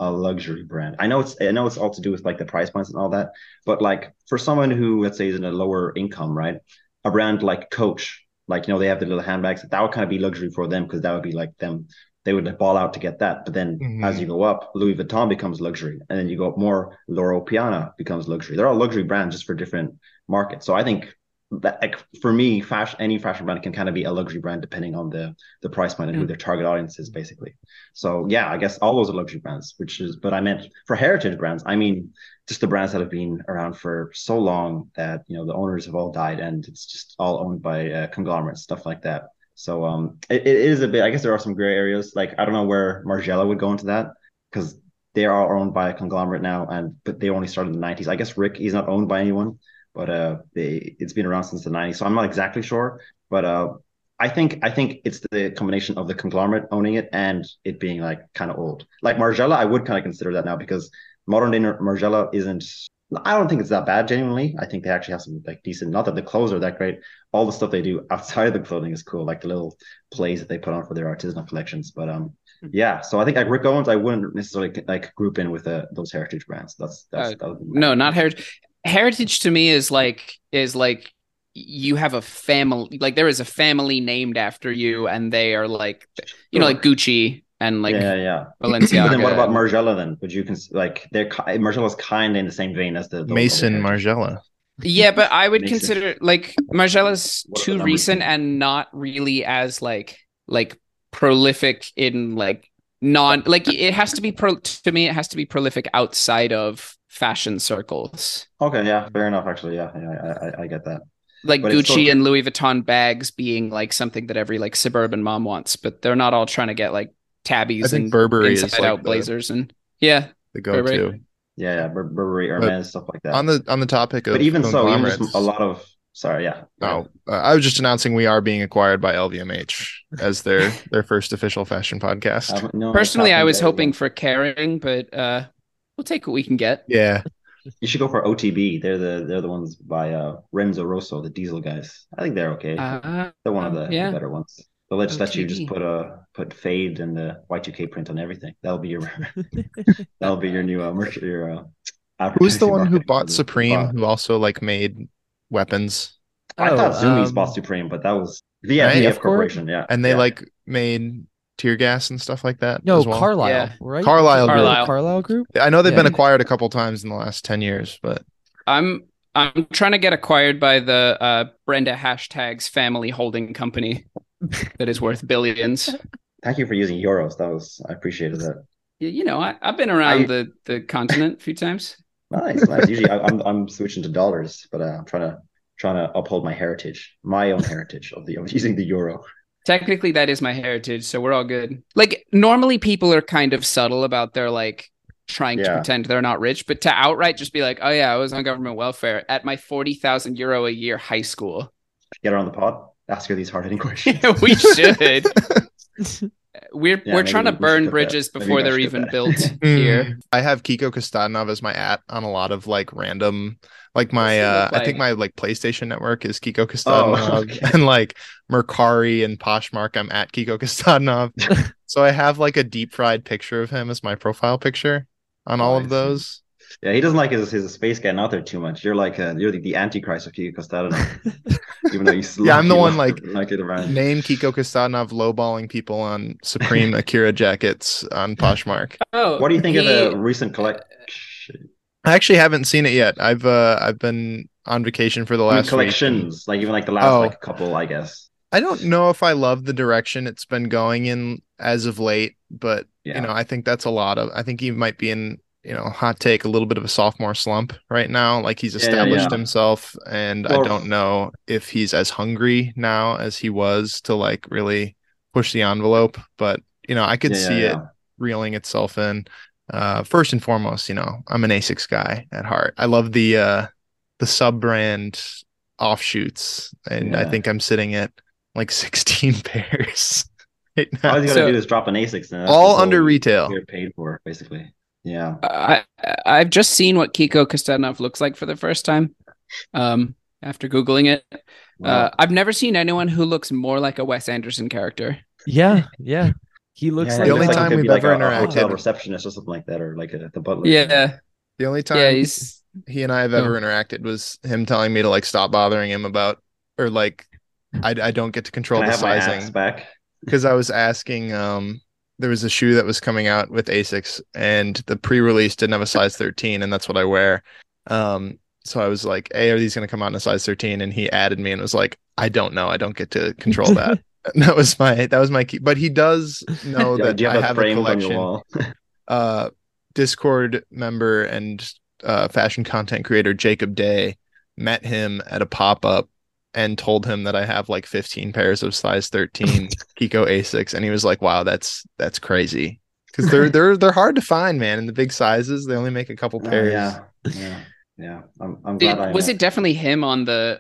a luxury brand? I know it's all to do with like the price points and all that, but like for someone who, let's say, is in a lower income, right? A brand like Coach, like, they have the little handbags, that would kind of be luxury for them, because that would be like them. They would ball out to get that. But then as you go up, Louis Vuitton becomes luxury. And then you go up more, Loro Piana becomes luxury. They're all luxury brands just for different markets. So I think that, like, for me, any fashion brand can kind of be a luxury brand depending on the price point and who their target audience is, basically. So yeah, I guess all those are luxury brands, but I meant for heritage brands, I mean, just the brands that have been around for so long that, the owners have all died and it's just all owned by conglomerates, stuff like that. So it is a bit, I guess there are some gray areas. Like, I don't know where Margiela would go into that, because they are owned by a conglomerate now, but they only started in the 90s. I guess Rick, he's not owned by anyone, but it's been around since the 90s. So I'm not exactly sure, but I think it's the combination of the conglomerate owning it and it being like kind of old. Like Margiela, I would kind of consider that now, because modern day Margiela isn't. I don't think it's that bad, genuinely. I think they actually have some like decent. Not that the clothes are that great. All the stuff they do outside of the clothing is cool, like the little plays that they put on for their artisanal collections. But yeah. So I think like Rick Owens, I wouldn't necessarily like group in with those heritage brands. No, not heritage. Heritage to me is like you have a family, like there is a family named after you, and they are like, like Gucci and like Balenciaga. But then what about Margiela then? Would you like Margiela's kind of in the same vein as the Maison Margiela? Yeah, but I would consider like Margiela's too recent and not really as like prolific in like it has to be to me it has to be prolific outside of fashion circles. Okay, yeah, fair enough. Actually, yeah, I get that. Like, but Gucci and Louis Vuitton bags being like something that every like suburban mom wants, but they're not all trying to get like tabbies and Burberry inside is like out blazers and the go-to. Burberry. Yeah, Burberry, Hermes, stuff like that. On the topic of, but even so, even just a lot of. Sorry, yeah. No, I was just announcing we are being acquired by LVMH as their first official fashion podcast. No, personally, I was hoping for Kering, but we'll take what we can get. Yeah. You should go for OTB. They're the ones by Renzo Rosso, the diesel guys. I think they're okay. They're one of the better ones. They'll just let you just put fade and the Y2K print on everything. That'll be your new Who's the one who bought Supreme? Who also like made weapons? I thought Zumiez bought Supreme, but that was VF Corporation. Yeah, and they like made tear gas and stuff like that. No, as well. Carlisle, right? Carlisle Group. I know they've been acquired a couple times in the last 10 years, but I'm trying to get acquired by the Brenda Hashtags family holding company that is worth billions. Thank you for using euros. I appreciated that. I've been around the continent a few times. Nice. Usually I'm switching to dollars, but I'm trying to uphold my heritage, my own heritage of using the euro. Technically, that is my heritage, so we're all good. Like, normally people are kind of subtle about their like trying to pretend they're not rich, but to outright just be like, oh yeah, I was on government welfare at my 40,000 euro a year high school. Get her on the pod. Ask her these hard-hitting questions. Yeah, we should. We're trying to burn bridges before they're even built here. I have Kiko Kostanov as my @ on a lot of like random, like my I think my like PlayStation network is Kiko Kostanov, and like Mercari and Poshmark I'm at Kiko Kostanov. So I have like a deep fried picture of him as my profile picture on all of those. Yeah, he doesn't like his space getting out there too much. You're like you're the antichrist of Kiko Kostanov. Even though I'm the one like name Kiko Kostanov lowballing people on Supreme Akira jackets on Poshmark. What do you think of the recent collection? I actually haven't seen it yet. I've been on vacation for the last collections, week. Like even like the last couple, I guess. I don't know if I love the direction it's been going in as of late, but I think that's a lot of. I think he might be in. Hot take, a little bit of a sophomore slump right now. Like he's established himself, and I don't know if he's as hungry now as he was to like really push the envelope. But I could see it reeling itself in. First and foremost, I'm an ASICS guy at heart. I love the sub brand offshoots, and I think I'm sitting at like 16 pairs. Right now. All you gotta do is drop an ASICS, and all under retail. You're paid for, basically. Yeah, I've just seen what Kiko Kostanov looks like for the first time. After Googling it, I've never seen anyone who looks more like a Wes Anderson character. Yeah. He looks Yeah, like The only looks time he could we've be like ever a hotel interacted- receptionist or something like that, or like the butler. Yeah, The only yeah, time he's he and I have Oh. ever interacted was him telling me to like stop bothering him about, or like I don't get to control Can I the have my ass sizing, back? because I was asking there was a shoe that was coming out with Asics and the pre-release didn't have a size 13 and that's what I wear. So I was like, hey, are these going to come out in a size 13? And he added me and was like, I don't know, I don't get to control that. That was my key, but he does know Yeah, that do you I have that have a framed on your collection. wall? Discord member and fashion content creator Jacob Day met him at a pop-up and told him that I have like 15 pairs of size 13 Kiko Asics, and he was like, wow, that's crazy, because they're hard to find, man, in the big sizes. They only make a couple pairs. Yeah. I'm glad was it definitely him on the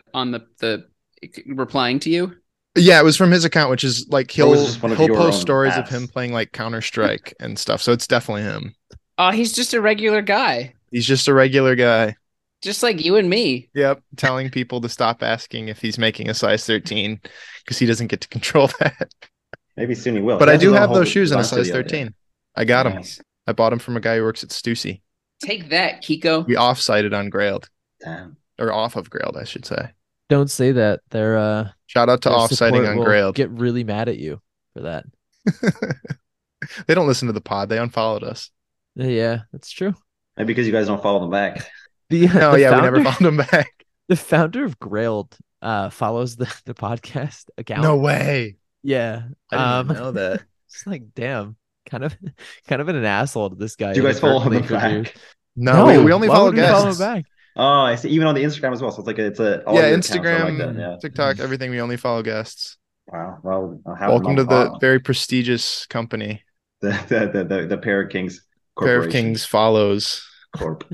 replying to you? Yeah, it was from his account, which is like Or was he'll it just one of he'll your post own stories of apps? him playing like Counter-Strike and stuff, so it's definitely him. Oh, he's just a regular guy, He's just a regular guy. just like you and me. Yep, telling people to stop asking if he's making a size 13 because he doesn't get to control that. Maybe soon he will. But He I has do his own have whole those shoes in a design size studio, 13. yeah. I got them. Nice. I bought them from a guy who works at Stussy. Take that, Kiko. We off-sited on Grailed, Damn. or off of Grailed, I should say. Don't say that. Their Shout out to their off-siting support on will Grailed. get really mad at you for that. They don't listen to the pod. They unfollowed us. Yeah, that's true. Maybe because you guys don't follow them back. No, The yeah, we founder, never found them back. the founder of Grailed follows the podcast account. No way. Yeah. I didn't even know that. It's like, damn, kind of an asshole to this guy. Do you guys follow him inadvertently back? for years. No, we only why follow would we follow him guests. back? Oh, I see. Even on the Instagram as well. So it's all Yeah, your accounts are Instagram, like that. Yeah. TikTok, everything. We only follow guests. Wow. Well, I'll have Welcome to them on the very prestigious company. the Pair of Kings Pair of Corporation. Kings follows. Corp.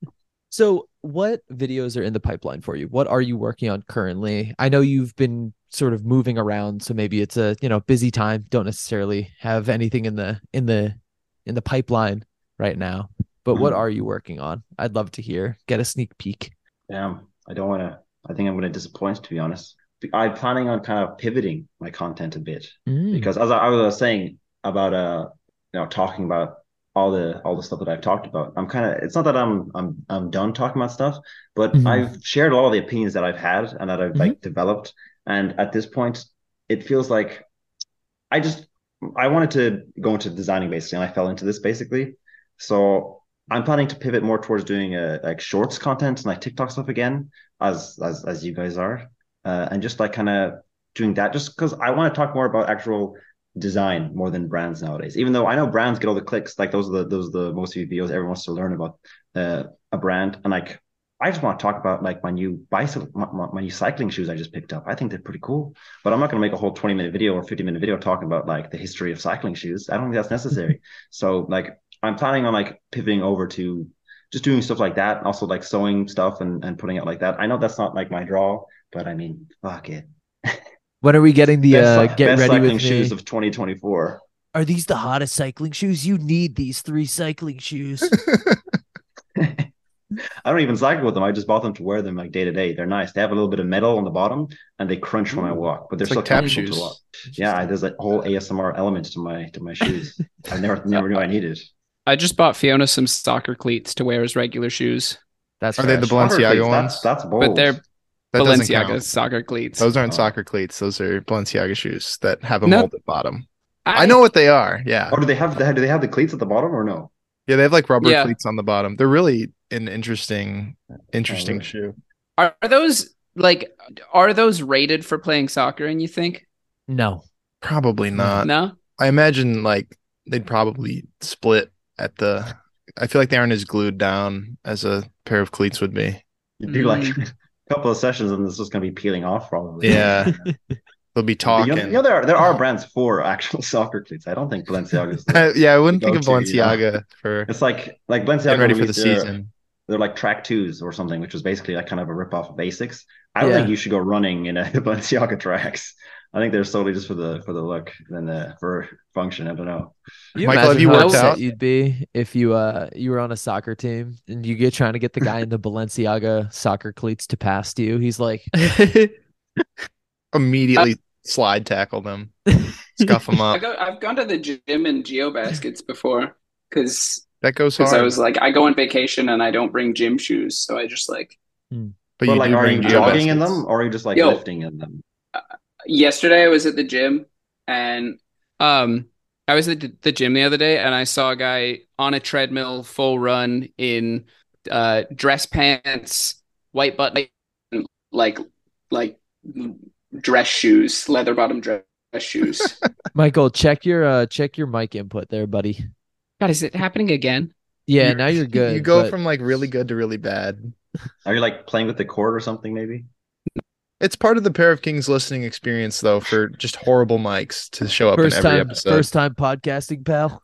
So, what videos are in the pipeline for you? What are you working on currently? I know you've been sort of moving around, so maybe it's a busy time. Don't necessarily have anything in the pipeline right now. But what are you working on? I'd love to hear. Get a sneak peek. Damn. I don't want to. I think I'm going to disappoint, to be honest. I'm planning on kind of pivoting my content a bit because, as I was saying about talking about all the stuff that I've talked about, I'm kind of. It's not that I'm done talking about stuff, but I've shared all the opinions that I've had and that I've like developed, and at this point, it feels like I wanted to go into designing basically, and I fell into this basically. So I'm planning to pivot more towards doing like shorts content and like TikTok stuff again, as you guys are, and just like kind of doing that, just because I want to talk more about actual design more than brands nowadays. Even though I know brands get all the clicks, like those are the most of videos everyone wants to learn about a brand, and like I just want to talk about like my new my new cycling shoes I just picked up. I think they're pretty cool, but I'm not going to make a whole 20-minute video or 50-minute video talking about like the history of cycling shoes. I don't think that's necessary. So like I'm planning on like pivoting over to just doing stuff like that, and also like sewing stuff and putting it like that. I know that's not like my draw, but I mean, fuck it. When are we getting the best get ready cycling with shoes me? of 2024? Are these the hottest cycling shoes? You need these 3 cycling shoes. I don't even cycle with them. I just bought them to wear them like day to day. They're nice. They have a little bit of metal on the bottom and they crunch when I walk, but they're It's still like tap comfortable shoes. to walk. Yeah, there's a whole ASMR element to my shoes. I never knew I needed. I just bought Fiona some soccer cleats to wear as regular shoes, That's Are they the fresh. Soccer Balenciaga cleats, ones? That's bold. but they're That doesn't Balenciaga count. soccer cleats. Those aren't Oh. soccer cleats. Those are Balenciaga shoes that have a No. molded bottom. I know what they are. Yeah. Oh, do they have the cleats at the bottom or no? Yeah, they have like rubber Yeah. cleats on the bottom. They're really an interesting really? shoe. Are those rated for playing soccer? And you think No. Probably not. no? I imagine like they'd probably split at the. I feel like they aren't as glued down as a pair of cleats would be. You'd do like a couple of sessions and it's just going to be peeling off probably. Yeah. They'll be But talking. there are brands for actual soccer cleats. I don't think Balenciaga's. Yeah, I wouldn't think of go-to, you know? Balenciaga for It's like Balenciaga getting ready for the released their- season. They're like track twos or something, which was basically like kind of a rip off of Basics. I don't Yeah. think you should go running in a Balenciaga tracks. I think they're solely just for the look and for function. I don't know. You Michael, imagine have you how worked upset out? you'd be if you were on a soccer team and you get trying to get the guy in the Balenciaga soccer cleats to pass to you. He's like, Immediately slide tackle them. Scuff them up. I've gone to the gym in GeoBaskets before because That goes I hard. was like, I go on vacation and I don't bring gym shoes, so I just like. But Well, you like, do are bring you jogging in GeoBaskets. them, or are you just like Yo. lifting in them? Yesterday I was at the gym and I was at the gym the other day and I saw a guy on a treadmill full run in dress pants, white button, like dress shoes, leather bottom dress shoes. Michael, check your mic input there, buddy. God, is it happening again? Yeah, now you're good. You go but- from like really good to really bad. Are you like playing with the cord or something, maybe? It's part of the Pair of Kings listening experience, though, for just horrible mics to show up in every episode. First time podcasting, pal.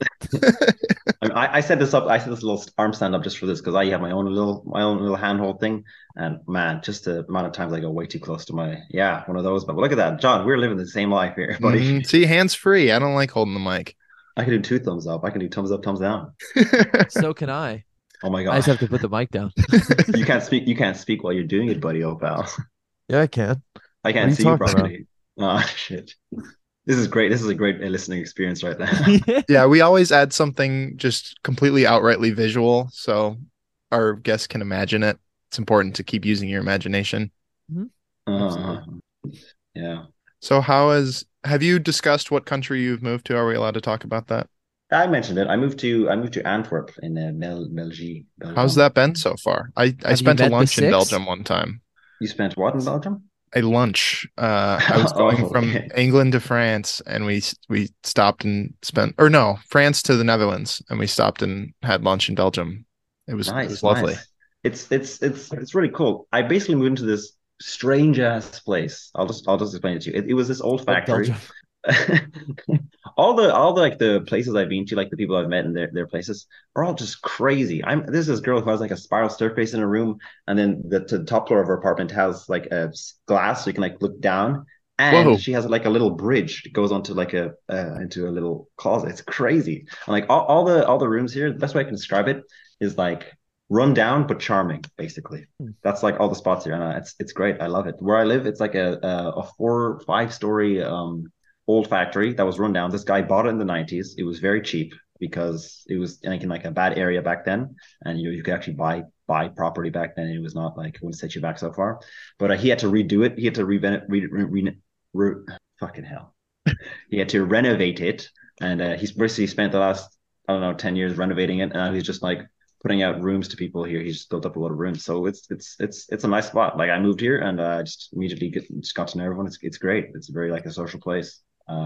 I set this up. I set this little arm stand up just for this because I have my own little handhold thing. And man, just the amount of times I go way too close to one of those. But look at that, John. We're living the same life here, buddy. See, hands free. I don't like holding the mic. I can do 2 thumbs up. I can do thumbs up, thumbs down. So can I. Oh my I god! just have to put the mic down. You can't speak. You can't speak while you're doing it, buddy. Oh pal. Yeah, I can. I What can't are you see you talking properly. Oh shit. This is great. This is a great listening experience right now. Yeah, we always add something just completely outrightly visual, so our guests can imagine it. It's important to keep using your imagination. Uh, yeah. So have you discussed what country you've moved to? Are we allowed to talk about that? I mentioned it. I moved to Antwerp in Belgium. How's that been so far? I you spent a met the lunch in six? Belgium one time. You spent what in Belgium? A lunch. I was going Oh, from okay. England to France, and we stopped and France to the Netherlands, and we stopped and had lunch in Belgium. It was lovely. Nice. It's really cool. I basically moved into this strange ass place. I'll just explain it to you. It was this old factory. Belgium. all the like the places I've been to, like the people I've met in their places, are all just crazy. There's this girl who has like a spiral staircase in her room, and then the top floor of her apartment has like a glass so you can like look down, and Whoa. she has like a little bridge that goes onto like into a little closet. It's crazy. And like all the rooms here, the best way I can describe it is like run down but charming, basically. That's like all the spots here, and it's great. I love it. Where I live, it's like a 4-5 story old factory that was run down. This guy bought it in the 90s. It was very cheap because it was in like a bad area back then, and you could actually buy property back then. It was not like it wouldn't set you back so far. But he had to redo it. He had to fucking hell. He had to renovate it, and he's basically spent the last 10 years renovating it, and now he's just like putting out rooms to people here. He's just built up a lot of rooms, so it's a nice spot. Like I moved here and I just immediately got to know everyone. It's great. It's very like a social place.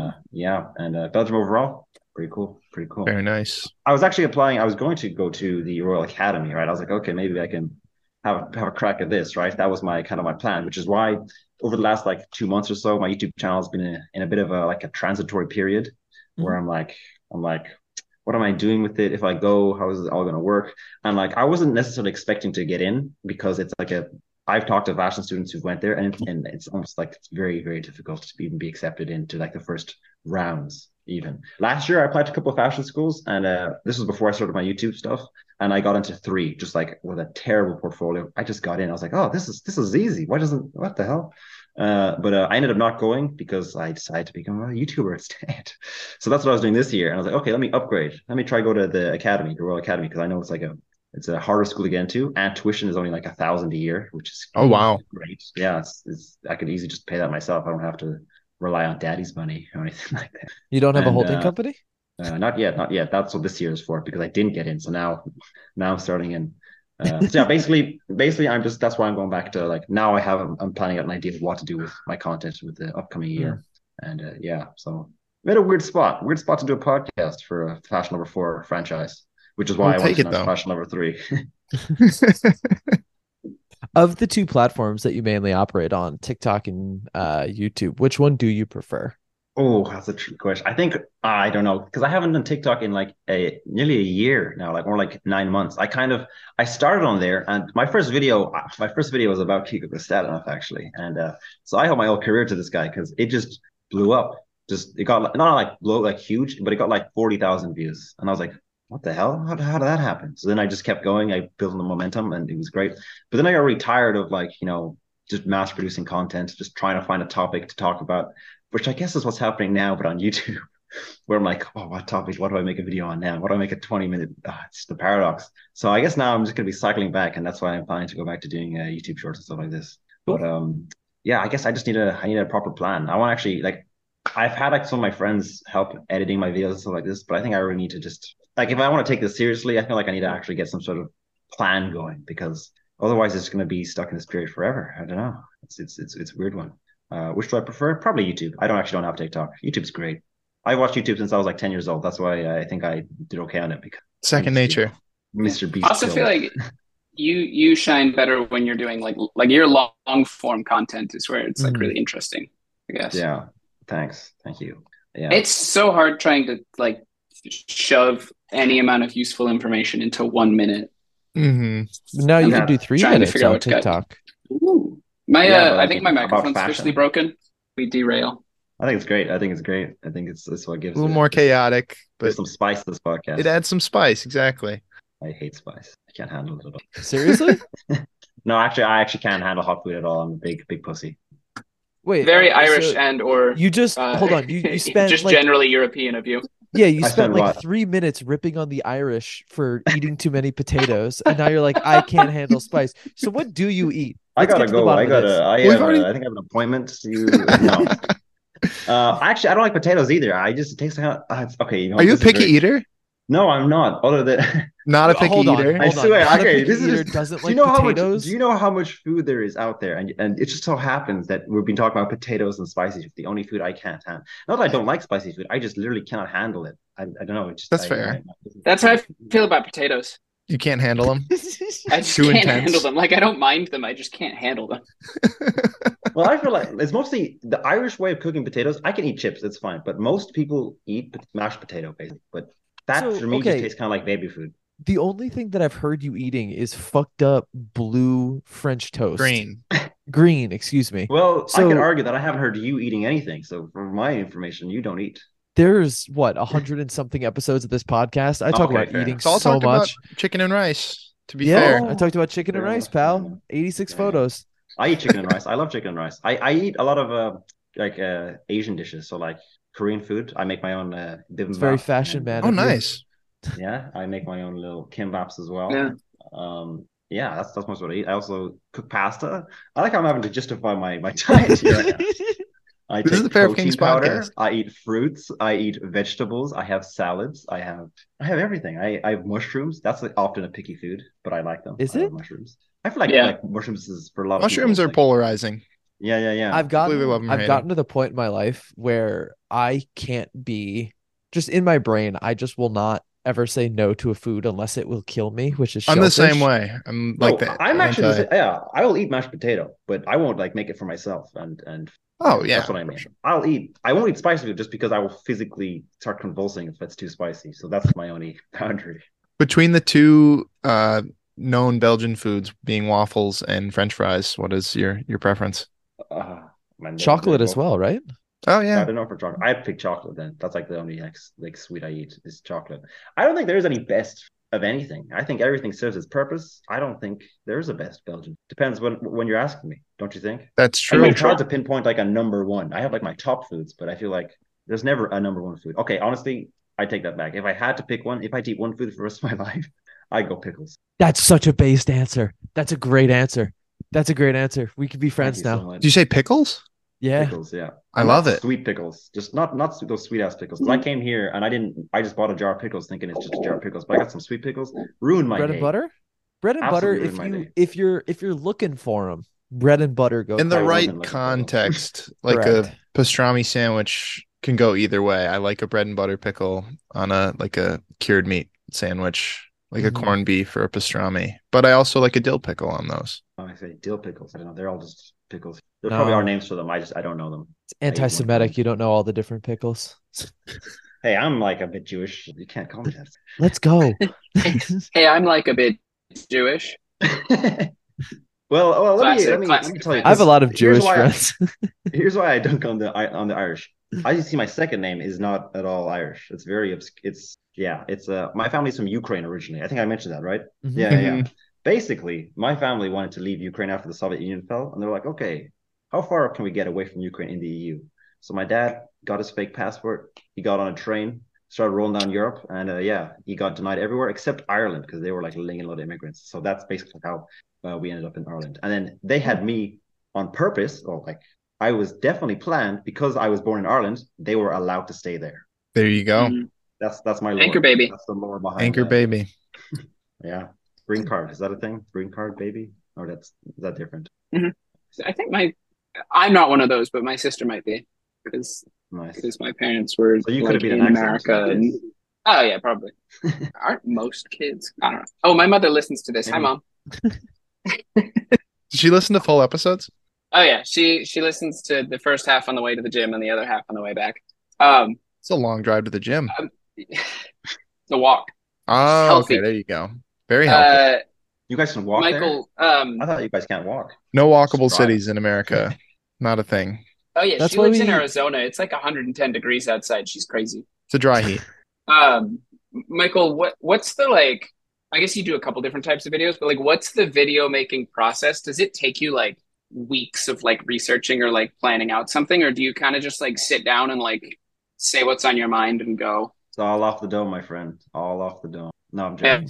And Belgium overall, pretty cool. Very nice. I was actually applying. I was going to go to the Royal Academy, right? I was like, okay, maybe I can have a crack at this, right? That was my plan, which is why over the last like 2 months or so, my YouTube channel has been in a bit of a transitory period where I'm like, what am I doing with it? If I go, how is it all going to work? And like, I wasn't necessarily expecting to get in because it's like I've talked to fashion students who went there, and it's almost like it's very, very difficult to even be accepted into like the first rounds. Even last year, I applied to a couple of fashion schools, and this was before I started my YouTube stuff, and I got into 3 just like with a terrible portfolio. I just got in. I was like, oh, this is easy. What the hell? But I ended up not going because I decided to become a YouTuber instead. So that's what I was doing this year, and I was like, okay, let me upgrade. Let me try go to the academy, the Royal Academy, because I know it's a harder school to get into, and tuition is only like $1,000 a year, which is great. Yeah, I could easily just pay that myself. I don't have to rely on daddy's money or anything like that. You don't have a holding company? Not yet. That's what this year is for, because I didn't get in. So now I'm starting in. So yeah, basically, that's why I'm going back to like now. I'm planning out an idea of what to do with my content with the upcoming year, and so we had a weird spot to do a podcast for a Fashion Over 4 franchise, which is why I want to announce Fashion Over 3. Of the 2 platforms that you mainly operate on, TikTok and YouTube, which one do you prefer? Oh, that's a tricky question. I think I don't know, because I haven't done TikTok in like nearly a year now, like more like 9 months. I started on there, and my first video was about Kiko Kristadanov actually, and so I owe my whole career to this guy because it just blew up. It got not like blow like huge, but it got like 40,000 views, and I was like, what the hell? How did that happen? So then I just kept going. I built on the momentum, and it was great. But then I got really tired of just mass producing content, just trying to find a topic to talk about. which I guess is what's happening now, but on YouTube, where I'm like, oh, what topic? What do I make a video on now? What do I make a 20-minute? It's the paradox. So I guess now I'm just going to be cycling back, and that's why I'm planning to go back to doing YouTube shorts and stuff like this. Cool. But yeah, I guess I just need a proper plan. I want to actually like, I've had like some of my friends help editing my videos and stuff like this, but I think I really need to just like, if I want to take this seriously, I feel like I need to actually get some sort of plan going, because otherwise it's going to be stuck in this period forever. I don't know. It's a weird one. Which do I prefer? Probably YouTube. I don't have TikTok. YouTube's great. I watched YouTube since I was like 10 years old. That's why I think I did okay on it, because Second nature. Mr. Beast. I also feel like you shine better when you're doing like your long form content is where it's like really interesting, I guess. Yeah. Thanks. Thank you. Yeah. It's so hard trying to like shove any amount of useful information into 1 minute. Mm-hmm. Now you can do 3 minutes on TikTok. Ooh. I think my microphone's officially broken. We derail. I think it's great. I think it's what gives a little more chaotic, but some spice to this podcast. It adds some spice, exactly. I hate spice. I can't handle it at all. Seriously? No, actually, I can't handle hot food at all. I'm a big pussy. Wait, very Irish and or you just hold on. You spent just like, generally European of you. Yeah, you spent like 3 minutes ripping on the Irish for eating too many potatoes, and now you're like, I can't handle spice. So what do you eat? Let's I gotta go. I think I have an appointment. No. Actually, I don't like potatoes either. I just it tastes like okay. You know, are you a picky eater? No, I'm not. Other than not a picky eater. I swear. Okay, this is doesn't like potatoes. Do you know how much food there is out there? And it just so happens that we've been talking about potatoes and spicy food. The only food I can't handle. Not that I don't like spicy food. I just literally cannot handle it. I don't know. That's fair. That's how I feel about potatoes. You can't handle them. I just can't handle them. Like I don't mind them. I just can't handle them. Well, I feel like it's mostly the Irish way of cooking potatoes. I can eat chips. It's fine. But most people eat mashed potato, basically. But that for me just tastes kind of like baby food. The only thing that I've heard you eating is fucked up blue French toast. Green, excuse me. Well, I can argue that I haven't heard you eating anything. So for my information, you don't eat. There's 100 and something episodes of this podcast. I talk about eating so much. Chicken and rice, to be fair. I talked about chicken and rice, pal. 86 photos. I eat chicken and rice. I love chicken and rice. I eat a lot of Asian dishes. So like Korean food. I make my own bibimbap. It's very fashion, man. Oh, nice. Yeah, I make my own little kimbaps as well. Yeah. That's most what I eat. I also cook pasta. I like how I'm having to justify my diet here. This is the Pair of Kings podcast. I eat fruits. I eat vegetables. I have salads. I have everything. I have mushrooms. That's like often a picky food, but I like them. Is it? Mushrooms. I feel like mushrooms is for a lot of mushrooms people, are polarizing. Yeah. I've gotten to the point in my life where I can't be just in my brain. I just will not ever say no to a food unless it will kill me, which is I'm the same way. I'm like that. I'm actually I will eat mashed potato, but I won't like make it for myself and oh yeah, that's what I mean. Sure. I won't eat spicy food just because I will physically start convulsing if it's too spicy. So that's my only boundary. Between the two known Belgian foods being waffles and French fries, what is your preference? Chocolate as well, right? Oh yeah. I don't know for chocolate. I pick chocolate then. That's like the only like sweet I eat is chocolate. I don't think there's any best of anything. I think everything serves its purpose. I don't think there's a best Belgian. Depends when you're asking me, don't you think? That's true. I mean, it's hard to pinpoint like a number one. I have like my top foods, but I feel like there's never a number one food. Okay, honestly, I take that back. If I had to pick one, if I eat one food for the rest of my life, I'd go pickles. That's such a based answer. That's a great answer. We could be friends now. So did you say pickles? Yeah. Pickles, yeah. I love it. Sweet pickles. Just not those sweet ass pickles. I came here and I just bought a jar of pickles thinking it's just a jar of pickles, but I got some sweet pickles. Ruined my bread day. And butter? Bread and butter, if you're looking for them, bread and butter go in the right context. Like a pastrami sandwich can go either way. I like a bread and butter pickle on a cured meat sandwich, like a corned beef or a pastrami. But I also like a dill pickle on those. Oh, I say dill pickles. I don't know. They're all just pickles. There probably are names for them. I don't know them. It's anti-Semitic. You don't know all the different pickles. Hey, I'm like a bit Jewish. You can't call me that. Let's go. Hey, I'm like a bit Jewish. Well, let me tell you. I have a lot of Jewish friends. Here's why I dunk on the Irish. I see my second name is not at all Irish. It's very it's my family's from Ukraine originally. I think I mentioned that, right? Mm-hmm. Yeah. Basically, my family wanted to leave Ukraine after the Soviet Union fell, and they're like, okay, how far can we get away from Ukraine in the EU? So my dad got his fake passport. He got on a train, started rolling down Europe, and he got denied everywhere except Ireland because they were like letting in a lot of immigrants. So that's basically how we ended up in Ireland. And then they had me on purpose, or like I was definitely planned because I was born in Ireland. They were allowed to stay there. There you go. That's my lore. Anchor baby. That's the lore behind Anchor that. baby. Yeah. Green card. Is that a thing? Green card baby? Or is that different? I think I'm not one of those, but my sister might be because Nice. my parents were So you could have been in an America. And, oh yeah, probably. Aren't most kids? I don't know. Oh, my mother listens to this. Hi, Mom. Did she listen to full episodes? Oh yeah, she listens to the first half on the way to the gym and the other half on the way back. It's a long drive to the gym. The walk. Oh, Healthy. okay. There you go. Very healthy. You guys can walk Michael, there? I thought you guys can't walk. No walkable Just drive. cities in America. Not a thing. oh yeah, That's she why lives in we- Arizona. It's like 110 degrees outside. She's crazy. It's a dry heat. Michael, what's the like? I guess you do a couple different types of videos, but like, what's the video making process? Does it take you like weeks of like researching or like planning out something, or do you kind of just like sit down and like say what's on your mind and go? It's all off the dome, my friend. All off the dome. No, I'm joking.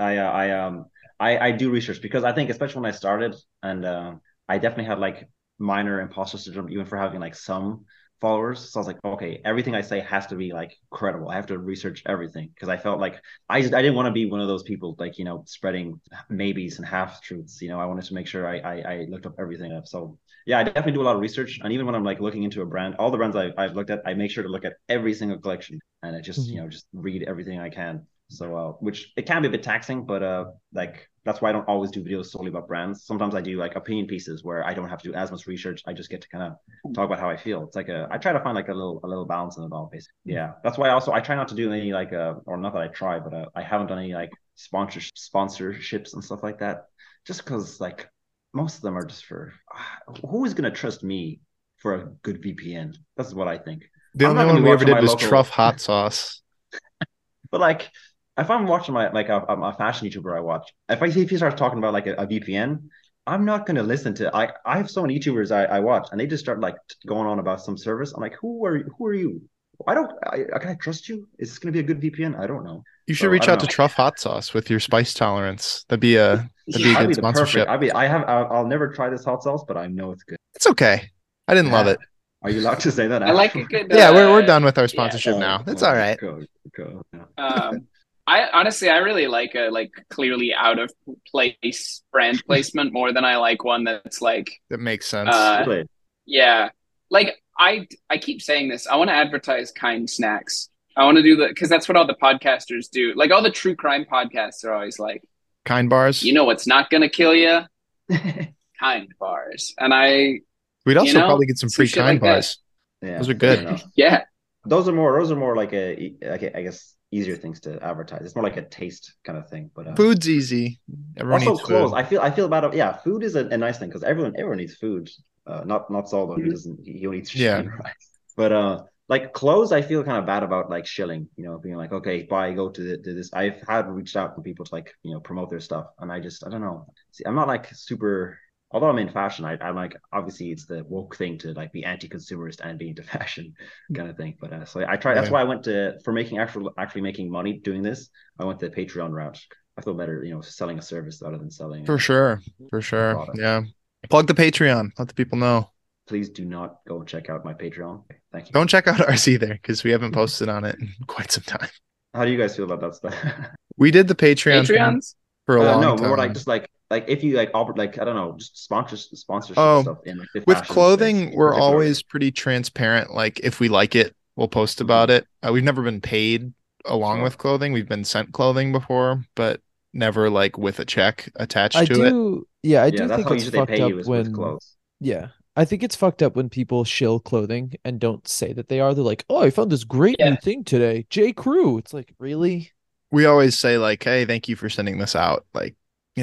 I do research because I think, especially when I started, and I definitely had like minor imposter syndrome, even for having like some followers. So I was like, okay, everything I say has to be like credible. I have to research everything because I felt like I didn't want to be one of those people like, you know, spreading maybes and half truths. You know, I wanted to make sure I looked up everything up. So yeah, I definitely do a lot of research. And even when I'm like looking into a brand, all the brands I've looked at, I make sure to look at every single collection and I just, you know, just read everything I can. So, which it can be a bit taxing, but like that's why I don't always do videos solely about brands. Sometimes I do like opinion pieces where I don't have to do as much research. I just get to kind of talk about how I feel. It's like I try to find like a little balance in it all, basically. Yeah, that's why I try not to do any like or not that I try, but I haven't done any like sponsorships and stuff like that. Just because like most of them are just for who is gonna trust me for a good VPN? That's what I think. The only one we ever did was Truff Hot Sauce. But like, if I'm watching a fashion YouTuber I watch, if he starts talking about like a VPN, I'm not going to listen to. I have so many YouTubers I watch, and they just start like going on about some service. I'm like, who are you? Can I trust you? Is this going to be a good VPN? I don't know. You should reach out to Truff Hot Sauce with your spice tolerance. That'd be a good sponsorship. I'll never try this hot sauce, but I know it's good. It's okay. I didn't love it. Are you allowed to say that? I like a good. Yeah, we're done with our sponsorship now. That's all right. Cool. I honestly, I really like a like clearly out of place brand placement more than I like one that's like that makes sense. Really? Yeah, like I keep saying this. I want to advertise Kind Snacks. I want to do that because that's what all the podcasters do. Like all the true crime podcasts are always like Kind bars. You know what's not going to kill you? Kind bars. And we'd also probably get some free Kind like bars. Yeah, those are good. Yeah. Those are more like I guess easier things to advertise. It's more like a taste kind of thing. But food's easy. Everyone also needs clothes. food. I feel about it. Yeah, food is a nice thing because everyone needs food. Not Saul though. He only eats chicken, right? But like clothes, I feel kind of bad about like shilling. You know, being like, okay, go to this. I've had reached out to people to like promote their stuff, and I don't know. See, I'm not like super. Although I'm in fashion, I'm like, obviously it's the woke thing to like be anti-consumerist and be into fashion kind of thing. But so I try. That's why I went for making actually making money doing this. I went the Patreon route. I feel better, selling a service rather than selling. For sure. Yeah. Plug the Patreon. Let the people know. Please do not go and check out my Patreon. Thank you. Don't check out ours either because we haven't posted on it in quite some time. How do you guys feel about that stuff? We did the Patreons for a long time. More like just like if you like I don't know, just sponsorship stuff in like the with fashion clothing space, we're always pretty transparent. Like if we like it, we'll post about it. We've never been paid along with clothing. We've been sent clothing before, but never like with a check attached to it. Yeah, I do think it's fucked up when clothes. Yeah. I think it's fucked up when people shill clothing and don't say that they are. They're like, "Oh, I found this great new thing today, J. Crew." It's like, really? We always say like, "Hey, thank you for sending this out." Like,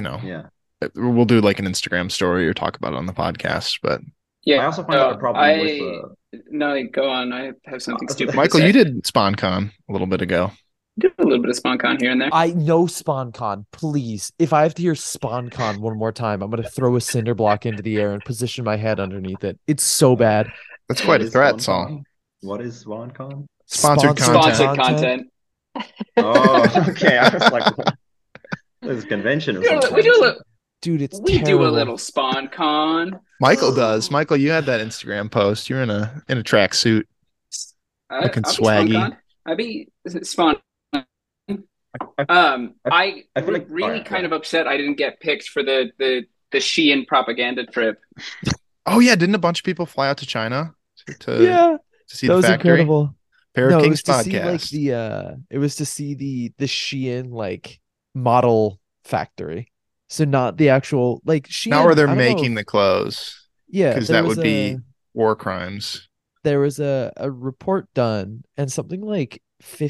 we'll do like an Instagram story or talk about it on the podcast. But yeah, I also find that a problem with. No, go on. I have something stupid. Michael, you did SpawnCon a little bit ago. Did a little bit of SpawnCon here and there. I know SpawnCon. Please, if I have to hear SpawnCon one more time, I'm gonna throw a cinder block into the air and position my head underneath it. It's so bad. That's quite a is threat, SpawnCon? Saul. What is SpawnCon? Sponsored content. Sponsored content. Oh, okay. I was like, what? This is a convention or something. We do a little, Dude, it's we terrible. do a little Spawn Con. Michael does. Michael, you had that Instagram post. You're in a tracksuit, looking I'll be swaggy. SpawnCon. I'll be Spawn. I feel like really kind of upset I didn't get picked for the Shein propaganda trip. Oh yeah, didn't a bunch of people fly out to China to Yeah, see that the was factory? incredible. Pair No, of it Kings was to see podcast. like it was to see the Shein like model factory. So not the actual like Shein. Not where they're I don't know making if- the clothes, Yeah, because there that was would be war crimes. there was a report done and something like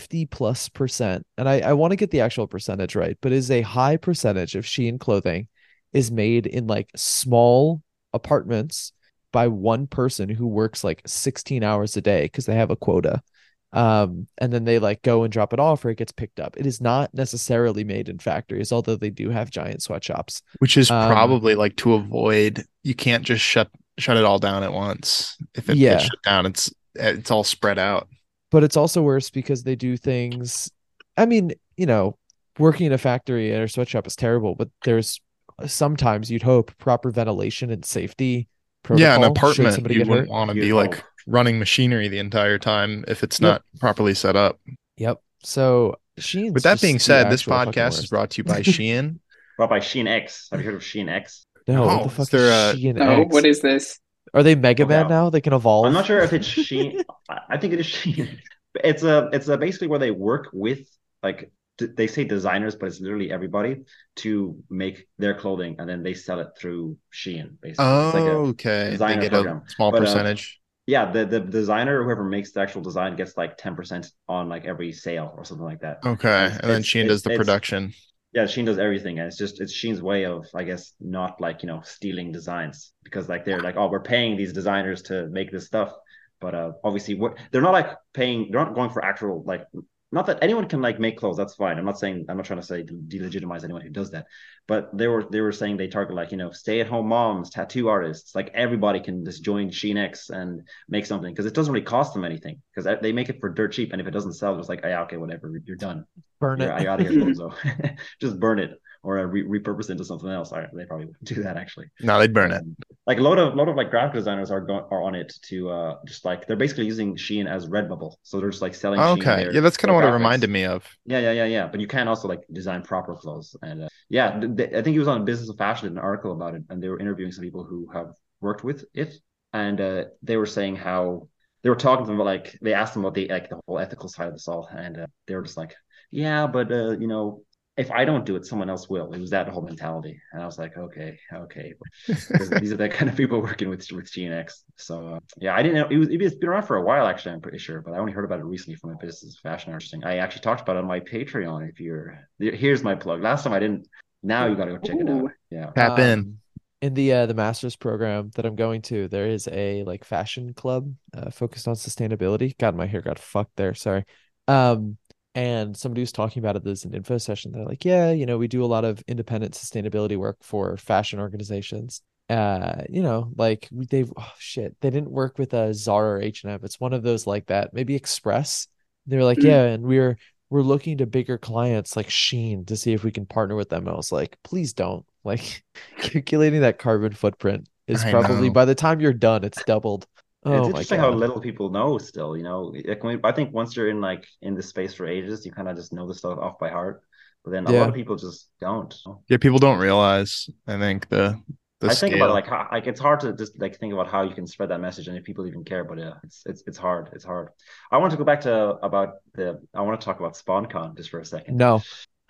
50+%, and I want to get the actual percentage right, but is a high percentage of Shein clothing is made in like small apartments by one person who works like 16 hours a day because they have a quota. And then they like go and drop it off or it gets picked up. It is not necessarily made in factories, although they do have giant sweatshops. Which is probably like to avoid, you can't just shut it all down at once. If it gets shut down, it's all spread out. But it's also worse because they do things. I mean, working in a factory or sweatshop is terrible, but there's sometimes you'd hope proper ventilation and safety protocol. Yeah, an should apartment, somebody you get wouldn't hurt. want to You'd be hope. like running machinery the entire time if it's not properly set up. Yep. So Shein's With that just being the said, this actual fucking podcast is worst. brought to you by Shein. Well, by Shein X. Have you heard of Shein X? No, what No, the is fuck there is a- Shein No, X? what is this? Are they Mega Man Okay. now? They can evolve. I'm not sure if it's Shein. I think it is Shein. It's a basically where they work with like they say designers, but it's literally everybody to make their clothing, and then they sell it through Shein. Basically, it's like a Okay. They designer get program. a small But, percentage. yeah, the designer, whoever makes the actual design, gets like 10% on like every sale or something like that. Okay. it's- And then it's- Shein does the it's- production. Yeah, Shein does everything, and it's Shein's way of, I guess, not like stealing designs, because like they're like, oh, we're paying these designers to make this stuff, but obviously they're not like paying, they're not going for actual like, not that anyone can like make clothes, that's fine. I'm not trying to say delegitimize anyone who does that, but they were saying they target like stay-at-home moms, tattoo artists, like everybody can just join Shein X and make something, because it doesn't really cost them anything, because they make it for dirt cheap, and if it doesn't sell, it's like, yeah, okay, whatever, you're done. Burn You're it. out of here, so just burn it or repurpose it into something else. They probably wouldn't do that actually. No, they'd burn it. Like a lot of like graphic designers are on it to just like they're basically using Shein as Redbubble, so they're just like selling. Shein Okay. Yeah, that's kind of what it reminded me of. Yeah. But you can also like design proper clothes, and I think he was on Business of Fashion, did an article about it, and they were interviewing some people who have worked with it, and they were saying how they were talking to them about, like, they asked them about the whole ethical side of this all, and they were just like, yeah, but if I don't do it, someone else will. It was that whole mentality, and I was like, okay. These are the kind of people working with Shein X. So yeah, I didn't know it's been around for a while actually. I'm pretty sure, but I only heard about it recently from a Business of Fashion artist. I actually talked about it on my Patreon. Here's my plug. Last time I didn't. Now you got to go check it out. Yeah. Tap in. In the master's program that I'm going to, there is a like fashion club focused on sustainability. God, my hair got fucked there. Sorry. And somebody was talking about it. There's an info session. They're like, yeah, we do a lot of independent sustainability work for fashion organizations. Like they didn't work with a Zara or H&M. It's one of those like that, maybe Express. They're like, yeah, and we're looking to bigger clients like Shein to see if we can partner with them. And I was like, please don't. Like, calculating that carbon footprint is I probably know. by the time you're done, it's doubled. It's Oh my interesting how God. little people know still, Like, I think once you're in this space for ages, you kind of just know the stuff off by heart. But then a lot of people just don't. Yeah, people don't realize. I think the I think about it scale. like it's hard to just like think about how you can spread that message and if people even care. But yeah, it's hard. It's hard. I want to go back to I want to talk about SpawnCon just for a second. No.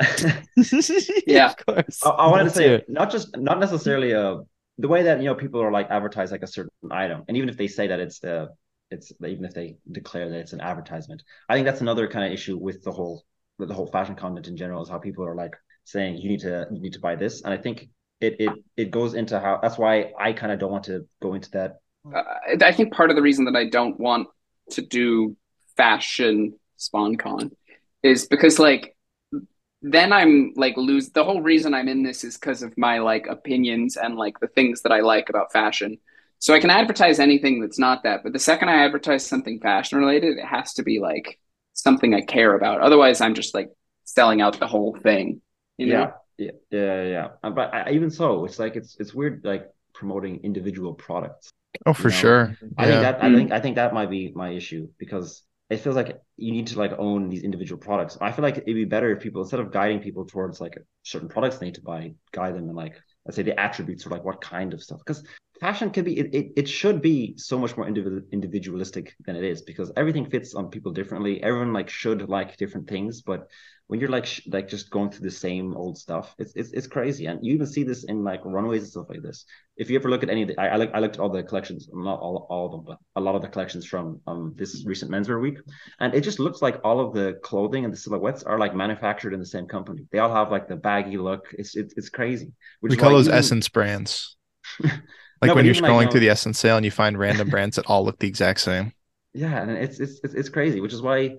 Yeah. Of course. I wanted to Let's say hear it. not necessarily the way that people are like advertise like a certain item, and even if they say that it's even if they declare that it's an advertisement, I think that's another kind of issue with the whole fashion content in general, is how people are like saying you need to buy this, and I think it goes into how, that's why I kind of don't want to go into that. I think part of the reason that I don't want to do fashion SpawnCon is because like then I'm like lose the whole reason I'm in this is because of my like opinions and like the things that I like about fashion. So I can advertise anything that's not that, but the second I advertise something fashion related, it has to be like something I care about. Otherwise, I'm just like selling out the whole thing, you know? Yeah. But even so, it's like it's weird, like promoting individual products. Oh, for sure. I think Yeah. that I think that might be my issue because it feels like you need to like own these individual products. I feel like it'd be better if people, instead of guiding people towards like certain products they need to buy, guide them in like, let's say, the attributes or like what kind of stuff. Because fashion can be it should be so much more individualistic than it is, because everything fits on people differently. Everyone like should like different things, but when you're like just going through the same old stuff, it's crazy. And you even see this in like runways and stuff like this. If you ever look at any of the, I looked at all the collections, not all of them, but a lot of the collections from this recent menswear week, and it just looks like all of the clothing and the silhouettes are like manufactured in the same company. They all have like the baggy look. It's crazy. We call those Essence brands. Like No, when but you're even like, scrolling through the Essence sale and you find random brands that all look the exact same. yeah, and it's crazy, which is why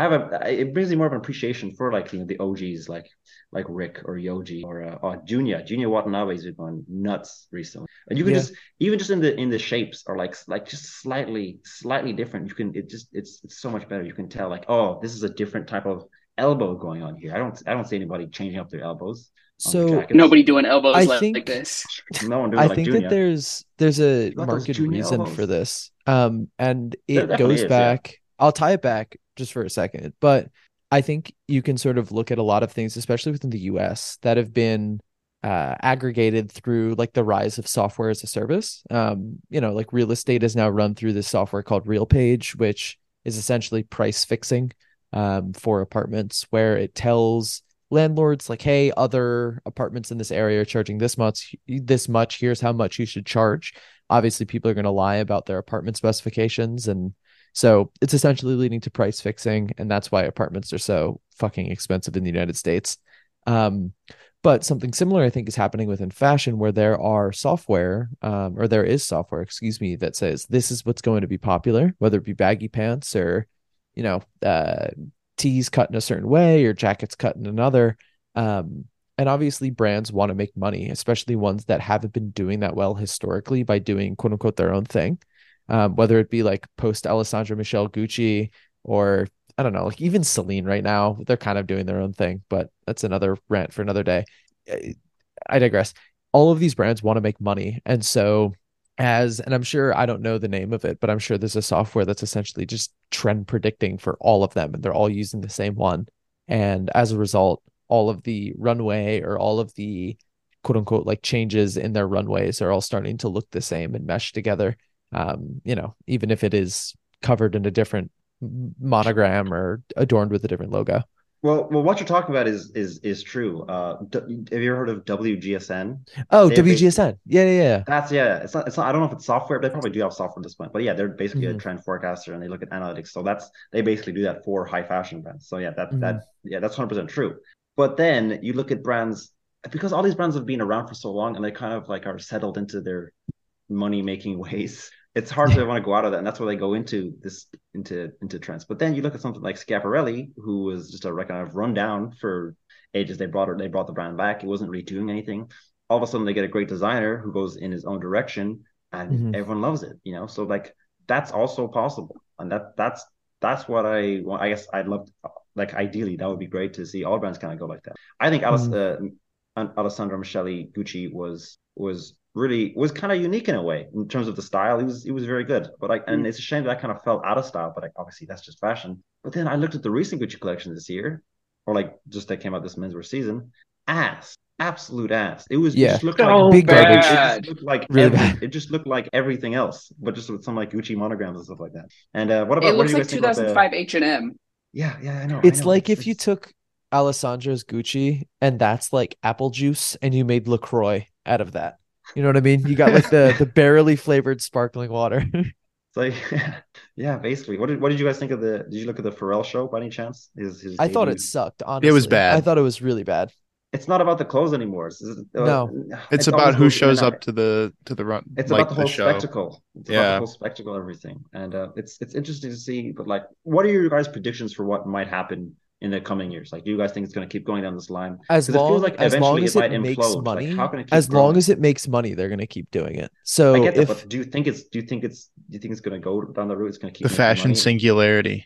it brings me more of an appreciation for like the OGs like Rick or Yoji or Junya Watanabe has been going nuts recently, and you can just even just in the shapes are like just slightly different. You can it's so much better. You can tell like, oh, this is a different type of elbow going on here. I don't see anybody changing up their elbows. So nobody doing elbows I like think this. No one doing I like think Junya. that there's a Got those marked Junya reason elbows. for this. And There it definitely goes is, back. I'll tie it back just for a second, but I think you can sort of look at a lot of things, especially within the US, that have been aggregated through like the rise of software as a service. Like real estate is now run through this software called RealPage, which is essentially price fixing for apartments, where it tells landlords like, hey, other apartments in this area are charging this much, here's how much you should charge. Obviously people are going to lie about their apartment specifications, and so it's essentially leading to price fixing, and that's why apartments are so fucking expensive in the United States. But something similar I think is happening within fashion, where there is software, excuse me, that says this is what's going to be popular, whether it be baggy pants or tees cut in a certain way or jackets cut in another. And obviously brands want to make money, especially ones that haven't been doing that well historically by doing quote unquote their own thing. Whether it be like post Alessandro Michele Gucci, or I don't know, like even Celine right now, they're kind of doing their own thing, but that's another rant for another day. I digress. All of these brands want to make money. And so and I'm sure, I don't know the name of it, but I'm sure there's a software that's essentially just trend predicting for all of them, and they're all using the same one. And as a result, all of the runway or all of the quote unquote like changes in their runways are all starting to look the same and mesh together. Even if it is covered in a different monogram or adorned with a different logo. Well, what you're talking about is true. Have you ever heard of WGSN? Oh, WGSN. Yeah. It's not. I don't know if it's software. They probably do have software at this point, but yeah, they're basically a trend forecaster, and they look at analytics. So they basically do that for high fashion brands. So yeah, that's 100% true. But then you look at brands, because all these brands have been around for so long, and they kind of like are settled into their money making ways. It's hard to want to go out of that, and that's why they go into trends. But then you look at something like Schiaparelli, who was just a kind of rundown for ages. They brought the brand back. It wasn't really doing anything. All of a sudden, they get a great designer who goes in his own direction, and everyone loves it. So like that's also possible, and that's what I want. I guess I'd love to, like ideally that would be great to see all brands kind of go like that. I think Alessandro Michele Gucci was kind of unique in a way in terms of the style. He was very good, but and it's a shame that kind of fell out of style. But like obviously that's just fashion. But then I looked at the recent Gucci collection this year, or like just that came out this menswear season. Absolute ass. It just looked like big garbage. It just looked like really it just looked like everything else, but just with some like Gucci monograms and stuff like that. And what about it looks like 2005 H&M? Yeah, I know. It's like if you took Alessandro's Gucci and that's like apple juice, and you made LaCroix out of that. You know what I mean? You got like the barely flavored sparkling water. It's like, yeah, basically. What did you guys think of did you look at the Pharrell show by any chance? I thought it sucked, honestly. It was bad. I thought it was really bad. It's not about the clothes anymore. It's about who shows up to the run. It's like about the whole show. spectacle. It's about the whole spectacle, everything. And it's interesting to see, but like, what are your guys' predictions for what might happen in the coming years? Like, do you guys think it's going to keep going down this line? As Because it feels long like as long eventually as it might it makes implode. Like, money, how can it keep as long growing? as it makes money, they're gonna keep doing it. I So get that, if but do you think it's going to go down the route? It's going to keep The making fashion money. singularity.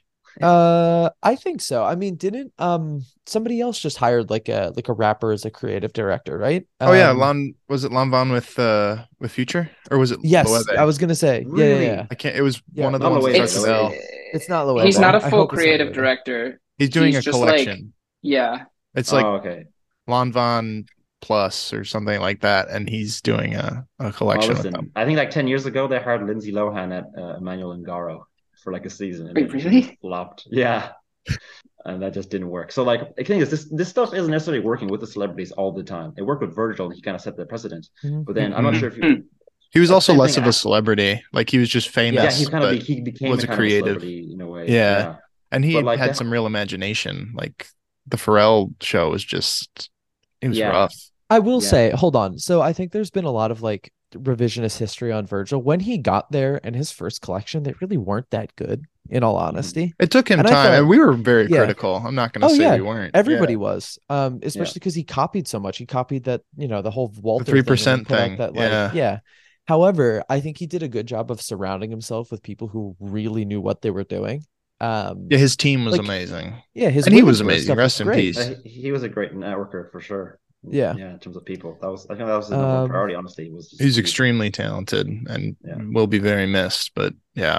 I think so. I mean, didn't somebody else just hired like a rapper as a creative director, right? Oh yeah, was it Lon Von with Future, or was it Yes, Loewe? I was gonna say. Yeah, yeah, yeah. Really? I can't. It was Yeah. one of the Not ones that Loewe, starts with Loewe. L. It's not He's Loewe. not a I full hope it's not creative Loewe. director. He's doing He's a just like, collection. yeah. It's like Oh, okay. Lon Von Plus or something like that, and he's doing a Well, collection with them. listen, I think like 10 years ago they hired Lindsay Lohan at Emmanuel Ngaro for like a season, and Wait, it really? just flopped. Yeah, and that just didn't work. So like, the thing is, this stuff isn't necessarily working with the celebrities all the time. It worked with Virgil, and he kind of set the precedent. Mhm. But then I'm not Mhm. sure if you. He was That's also the same less thing of a as- celebrity. Like he was just famous, Yeah, he kind of but he became was a a kind of a creative. celebrity in a way. Yeah. And he But, like, had that- some real imagination. Like the Pharrell show was just, it was Yeah. rough. I will Yeah. say, hold on. So I think there's been a lot of like revisionist history on Virgil. When he got there and his first collection, they really weren't that good, in all honesty. It took him And I time, thought- and we were very yeah. critical. I'm not going to Oh say yeah, we weren't. everybody Yeah. was. Especially because he copied so much. He copied that, the whole Walter The thing, and 3% then put out thing, that, like, yeah. yeah. However, I think he did a good job of surrounding himself with people who really knew what they were doing. Yeah, his team was like, amazing. Yeah, his And he was women's wear amazing. stuff was Rest in great. peace. He was a great networker for sure. Yeah. in terms of people, I think that was his number one priority. Honestly, was just He's people. extremely talented and Yeah. will be very missed. But yeah,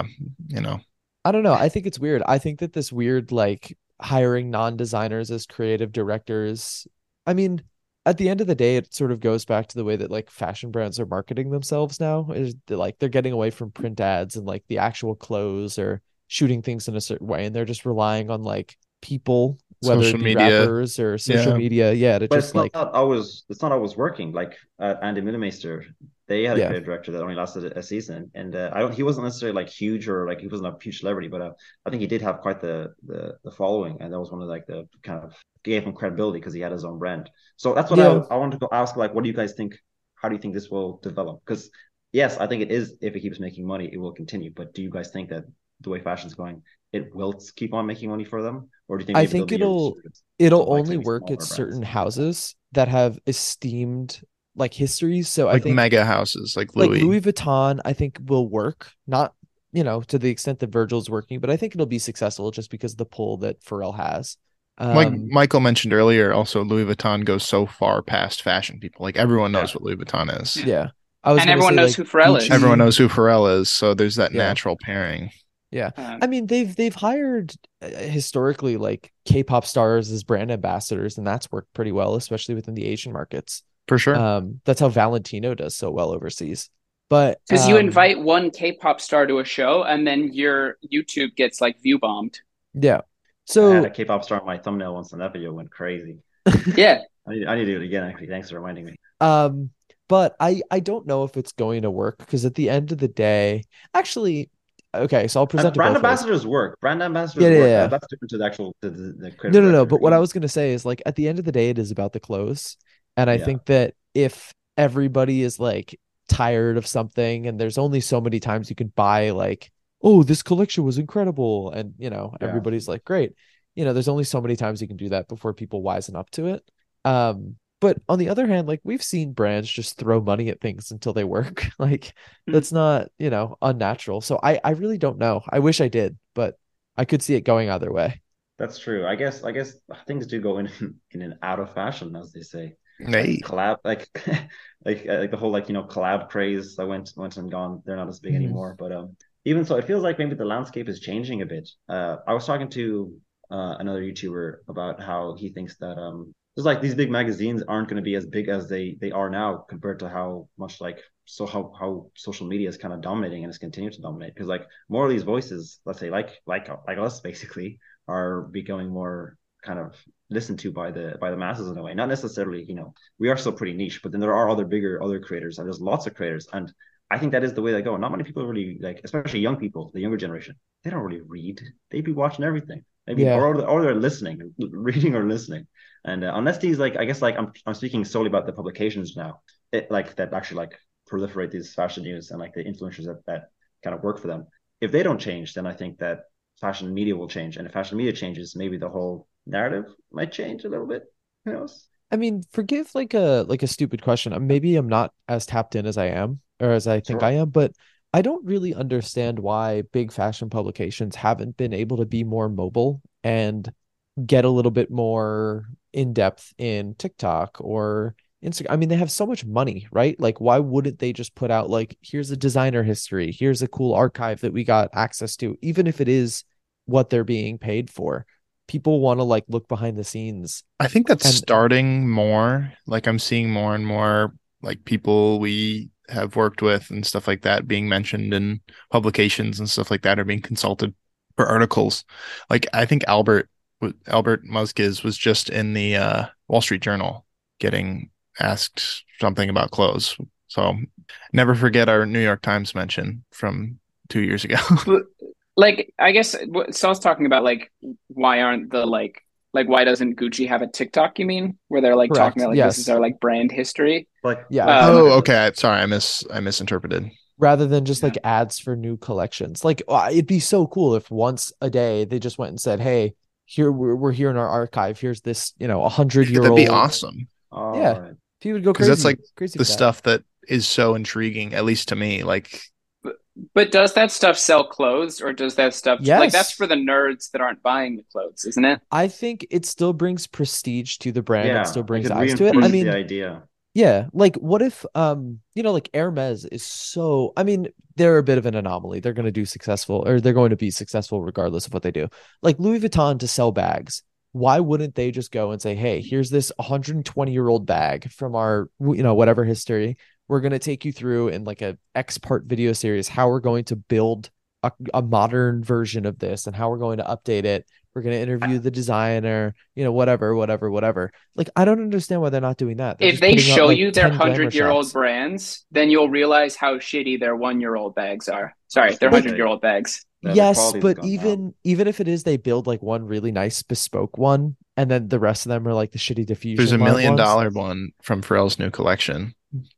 I don't know. I think it's weird. I think that this weird, like, hiring non-designers as creative directors, I mean, at the end of the day, it sort of goes back to the way that like fashion brands are marketing themselves now. Is like they're getting away from print ads and like the actual clothes or shooting things in a certain way, and they're just relying on like people, whether Social it be media. rappers or social Yeah. media, to But just it's like not always working. Like Andy Minimeister, they had a Yeah. creative director that only lasted a season, and he wasn't necessarily like huge or like he wasn't a huge celebrity, but I think he did have quite the following, and that was one of like the kind of gave him credibility because he had his own brand. So that's what Yeah. I wanted to go ask. Like, what do you guys think? How do you think this will develop? Because yes, I think it is. If it keeps making money, it will continue. But do you guys think that the way fashion's going, it will keep on making money for them, or do you think I maybe think there'll be a it'll resurgence it'll of, like, only maybe work smaller at brands? certain houses that have esteemed like histories. So I like think mega houses like like Louis. Louis Vuitton, I think will work, not to the extent that Virgil's working, but I think it'll be successful just because of the pull that Pharrell has. Like Michael mentioned earlier, also Louis Vuitton goes so far past fashion people. Like everyone knows what Louis Vuitton is. Yeah, I was And gonna everyone say, knows like, who Pharrell is. Gucci- Everyone knows who Pharrell is, so there's that Yeah. natural pairing. Yeah, I mean they've hired historically like K-pop stars as brand ambassadors, and that's worked pretty well, especially within the Asian markets. For sure. That's how Valentino does so well overseas. But Because you invite one K-pop star to a show, and then your YouTube gets like view bombed. yeah. I So had a K-pop star on my thumbnail once, and that video went crazy. Yeah, I need to do it again. Actually, thanks for reminding me. but I don't know if it's going to work because at the end of the day, actually, okay, so I'll present it Brand both ways. ambassadors work. Brand ambassadors Yeah, work. yeah. That's different to the actual the creative No. director. But what I was going to say is like at the end of the day, it is about the clothes. And I Yeah. think that if everybody is like tired of something and there's only so many times you can buy like, oh, this collection was incredible. And, everybody's like, great. There's only so many times you can do that before people wisen up to it. But on the other hand, like we've seen brands just throw money at things until they work. Like that's not, unnatural. So I really don't know. I wish I did, but I could see it going either way. That's true. I guess things do go in and out of fashion, as they say. Hey. Collab, like like the whole collab craze that went and gone. They're not as big Mhm. anymore. But even so, it feels like maybe the landscape is changing a bit. I was talking to another YouTuber about how he thinks that just like these big magazines aren't going to be as big as they are now compared to how much how social media is kind of dominating and it's continued to dominate, because like more of these voices, let's say like us basically, are becoming more kind of listened to by the masses in a way. Not necessarily, we are still pretty niche, but then there are other creators, and there's lots of creators, and I think that is the way they go. Not many people really, like, especially young people, the younger generation, they don't really read. They'd be watching everything, maybe, Yeah. or they're listening, reading or listening. And unless these, like, I guess, like, I'm speaking solely about the publications now, like that actually like proliferate these fashion news and like the influencers that kind of work for them. If they don't change, then I think that fashion media will change, and if fashion media changes, maybe the whole narrative might change a little bit. Who knows? I mean, forgive like a stupid question. Maybe I'm not as tapped in as I am or as I think I Sure. am, but I don't really understand why big fashion publications haven't been able to be more mobile and get a little bit more in depth in TikTok or Instagram. I mean, they have so much money, right? Like, why wouldn't they just put out like, here's a designer history, here's a cool archive that we got access to, even if it is what they're being paid for. People want to like look behind the scenes. I think that's And starting more. Like I'm seeing more and more like people we have worked with and stuff like that being mentioned in publications and stuff like that, are being consulted for articles. Like I think Albert Muskis was just in the Wall Street Journal getting asked something about clothes. So never forget our New York Times mention from 2 years ago. But, like, I guess what Saul's talking about, like, why aren't the like why doesn't Gucci have a TikTok? You mean where they're like talking correct. about like this is Yes. our like brand history? Like, Yeah. like Um, Oh, Chanel okay. does. Sorry, I misinterpreted. Rather than just yeah. like ads for new collections. Like it'd be so cool if once a day they just went and said, "Hey, here we're here in our archive. Here's this, you know, 100 year That'd be old." awesome All Yeah, right. people would go because that's like crazy the for that. stuff that is so intriguing, at least to me. Like, But does that stuff sell clothes, or does that stuff like that's Yes, for the nerds that aren't buying the clothes, isn't it? I think it still brings prestige to the brand and still Yeah, like brings it eyes to it. I reinforces the Mm. mean, idea. yeah, like what if you know, like Hermes is so, I mean, they're a bit of an anomaly. They're going to do successful or they're going to be successful regardless of what they do. Like Louis Vuitton to sell bags. Why wouldn't they just go and say, "Hey, here's this 120-year-old bag from our, you know, whatever history. We're going to take you through in like a X-part video series how we're going to build a modern version of this and how we're going to update it. We're going to interview the designer, you know, whatever." Like, I don't understand why they're not doing that. They're If just they putting out show like you their 10 glamour 100-year-old shots. brands, then you'll realize how shitty their 1-year-old bags are. Sorry, was their gonna Like, 100-year-old say bags. the yes, quality has but gone down. even if it is, they build like one really nice bespoke one, and then the rest of them are like the shitty there's diffusion a line million ones. dollar one from Pharrell's new collection.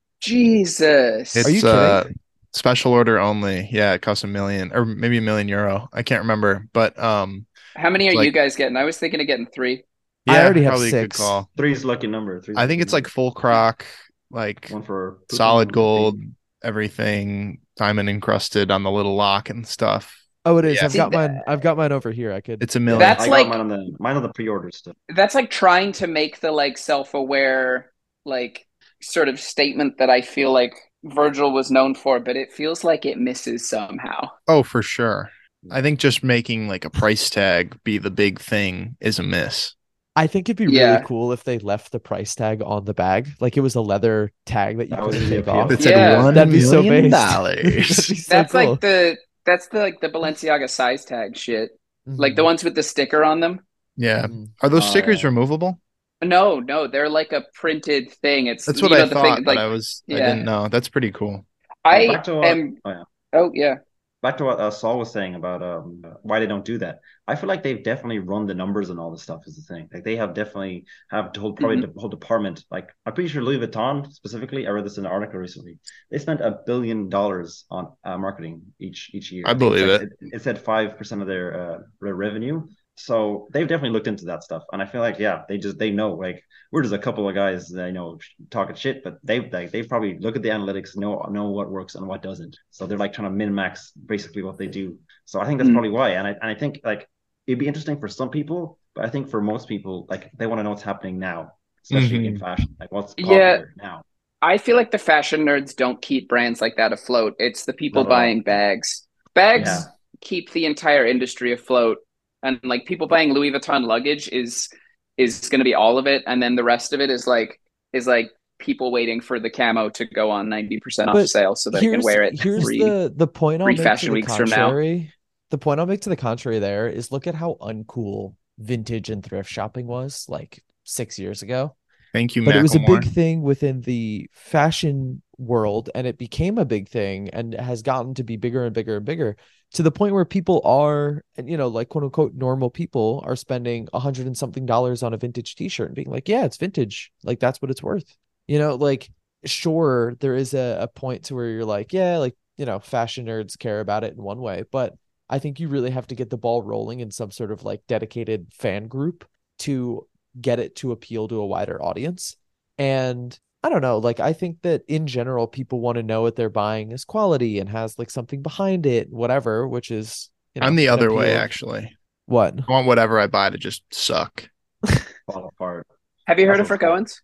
Are you Jesus. It's kidding? special order only. Yeah, it costs 1 million or maybe 1 million euro. I can't remember, but How many are it's you like, guys getting? I was thinking of getting three. I yeah, already have probably a good 6. call. Three's lucky number. Three's I think lucky it's like number. full croc, like One for pooping, solid one for gold, peeing. everything diamond encrusted on the little lock and stuff. Oh, it But is. yeah, See, I've got mine over here. I could. it's a Yeah, million. that's I got like mine on the pre-order stuff. that's like trying to make the like self-aware like sort of statement that I feel like Virgil was known for, but it feels like it misses somehow. Oh, for sure. I think just making like a price tag be the big thing is a miss. I think it'd be really Yeah. cool if they left the price tag on the bag, like it was a leather tag that you That would couldn't be the take appeal. off. It Yeah. said Yeah. That'd be so $1 million. based. That'd be so That's cool. like the Balenciaga size tag shit. Like the Mhm. ones with the sticker on them. Yeah. Mhm. Are those Oh, stickers yeah. removable? No, they're like a printed thing. It's That's what you I know the thing thought, but like I yeah. didn't know. That's pretty cool. Well, I back to what am oh yeah. oh yeah. Back to what Saul was saying about why they don't do that. I feel like they've definitely run the numbers and all this stuff is the thing. Like they have definitely have the whole probably Mhm. the whole department. Like I'm pretty sure Louis Vuitton specifically, I read this in an article recently. They spent $1 billion on marketing each year. I I think believe it. it said 5% of their revenue. So they've definitely looked into that stuff, and I feel like yeah, they know like we're just a couple of guys that I know talking shit, but they probably look at the analytics, know what works and what doesn't. So they're like trying to min max basically what they do. So I think that's Mm. probably why, and I think like it'd be interesting for some people, but I think for most people like they want to know what's happening now, especially in Mhm. fashion, like what's Yeah, popular now. I feel like the fashion nerds don't keep brands like that afloat. It's the people Not at all. buying bags. Yeah, Bags keep the entire industry afloat. And like people buying Louis Vuitton luggage is going to be all of it, and then the rest of it is like people waiting for the camo to go on 90% off But sale so they can wear it here's three the point I'll three make to fashion the weeks from now. contrary. The point I'll make to the contrary there is look at how uncool vintage and thrift shopping was like 6 years ago. Thank you, But it was a Macklemore. big thing within the fashion world, and it became a big thing and has gotten to be bigger and bigger and bigger to the point where people are, and you know, like quote unquote normal people are spending 100 and something dollars on a vintage t-shirt and being like, yeah, it's vintage. Like that's what it's worth. You know, like sure, there is a point to where you're like, yeah, like, you know, fashion nerds care about it in one way, but I think you really have to get the ball rolling in some sort of like dedicated fan group to get it to appeal to a wider audience. And I don't know, like I think that in general, people want to know what they're buying is quality and has like something behind it, whatever, which is, I'm the an other way, appeal. actually. What? I want whatever I buy to just suck. Fall apart. Have you heard of That's Rick Owens?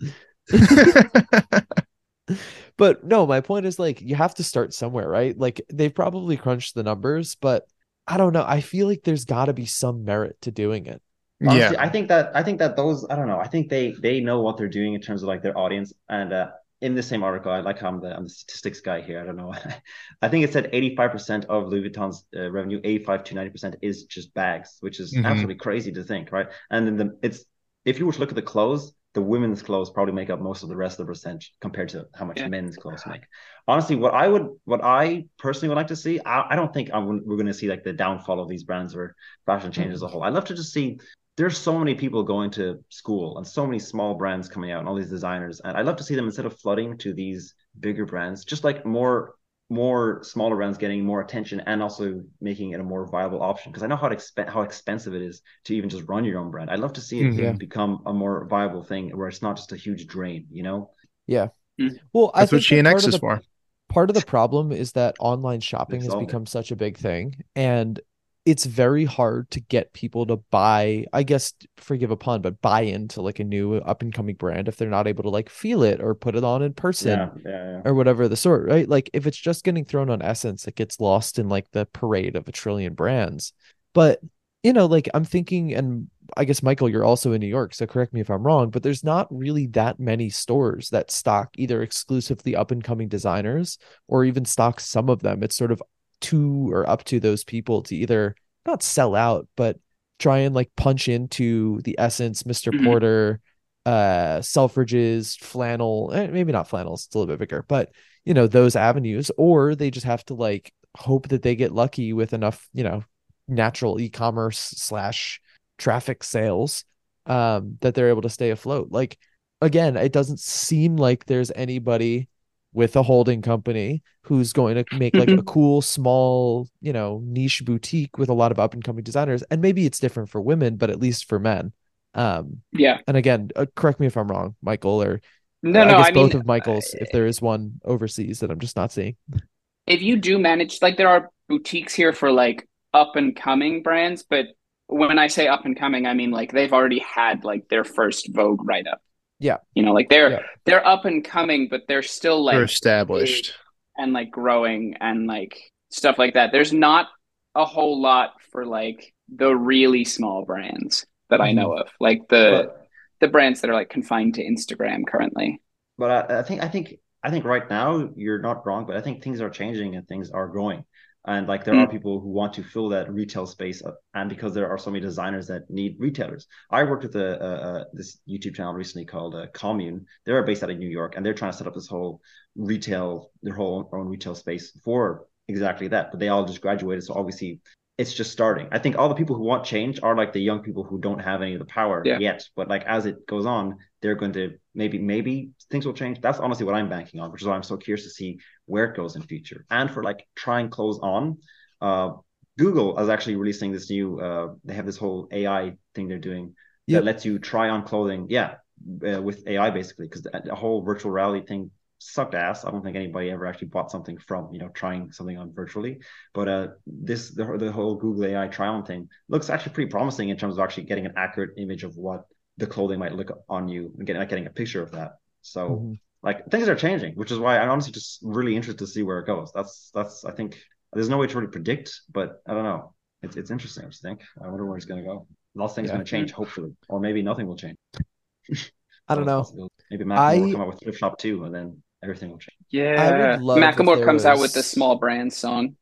But no, my point is like you have to start somewhere, right? Like they've probably crunched the numbers, but I don't know. I feel like there's got to be some merit to doing it. Honestly, Yeah. I think that those, I don't know. I think they know what they're doing in terms of like their audience. And in the same article, I like how I'm the statistics guy here. I don't know. I think it said 85% of Louis Vuitton's revenue, 85 to 90% is just bags, which is Mhm. absolutely crazy to think, right? And then it's if you were to look at the clothes, the women's clothes probably make up most of the rest of the percentage compared to how much Yeah. men's clothes make. Honestly, what I personally would like to see, I don't think we're going to see like the downfall of these brands or fashion change as a whole. I'd love to just see. There's so many people going to school and so many small brands coming out and all these designers, and I'd love to see them instead of flooding to these bigger brands, just like more smaller brands getting more attention and also making it a more viable option, because I know how expensive it is to even just run your own brand. I'd love to see it Yeah. become a more viable thing where it's not just a huge drain, you know? Yeah. Mm. Well, I That's what think that GNX is for. part of the problem is that online shopping has solved it. become such a big thing, and it's very hard to get people to buy, I guess, forgive a pun, but buy into like a new up and coming brand if they're not able to like feel it or put it on in person Yeah. or whatever the sort, right? Like if it's just getting thrown on Essence, it gets lost in like the parade of a trillion brands. But like I'm thinking, and I guess Michael, you're also in New York, so correct me if I'm wrong, but there's not really that many stores that stock either exclusively up and coming designers or even stock some of them. It's sort of to or up to those people to either not sell out, but try and like punch into the Essence, Mr. Mhm. Porter, Selfridges, flannel, maybe not flannels, it's a little bit bigger, but those avenues, or they just have to like hope that they get lucky with enough, natural e-commerce / traffic sales that they're able to stay afloat. Like again, it doesn't seem like there's anybody with a holding company who's going to make like a cool small niche boutique with a lot of up and coming designers. And maybe it's different for women, but at least for men. Yeah. And again, correct me if I'm wrong, Michael, or No, I guess I both mean, of Michael's, if there is one overseas that I'm just not seeing. if you do manage, like there are boutiques here for like up and coming brands, but when I say up and coming, I mean like they've already had like their first Vogue write up. Yeah. Like Yeah. they're up and coming, but they're still like They're established. and like growing and like stuff like that. There's not a whole lot for like the really small brands that I know of, like the brands that are like confined to Instagram currently. But I think right now you're not wrong, but I think things are changing and things are growing. And like there are people who want to fill that retail space, and because there are so many designers that need retailers. I worked with this YouTube channel recently called Commune. They're based out of New York, and they're trying to set up this whole their whole own retail space for exactly that. But they all just graduated, so obviously it's just starting. I think all the people who want change are like the young people who don't have any of the power yet. But like as it goes on, they're going to maybe things will change. That's honestly what I'm banking on, which is why I'm so curious to see where it goes in future. And for like trying clothes on, Google is actually releasing this new. They have this whole AI thing they're doing that lets you try on clothing. With AI basically, because the whole virtual reality thing sucked ass. I don't think anybody ever actually bought something from trying something on virtually. But the whole Google AI try on thing looks actually pretty promising in terms of actually getting an accurate image of what the clothing might look on you and getting a picture of that. So like things are changing, which is why I'm honestly just really interested to see where it goes. That's I think there's no way to really predict, but I don't know. It's interesting. I just think I wonder where it's going to go. Lots of things going to change, hopefully, or maybe nothing will change. I don't know. Maybe Macklemore will come out with Thrift Shop 2, and then everything will change. Yeah, Macklemore comes out with the small brand song.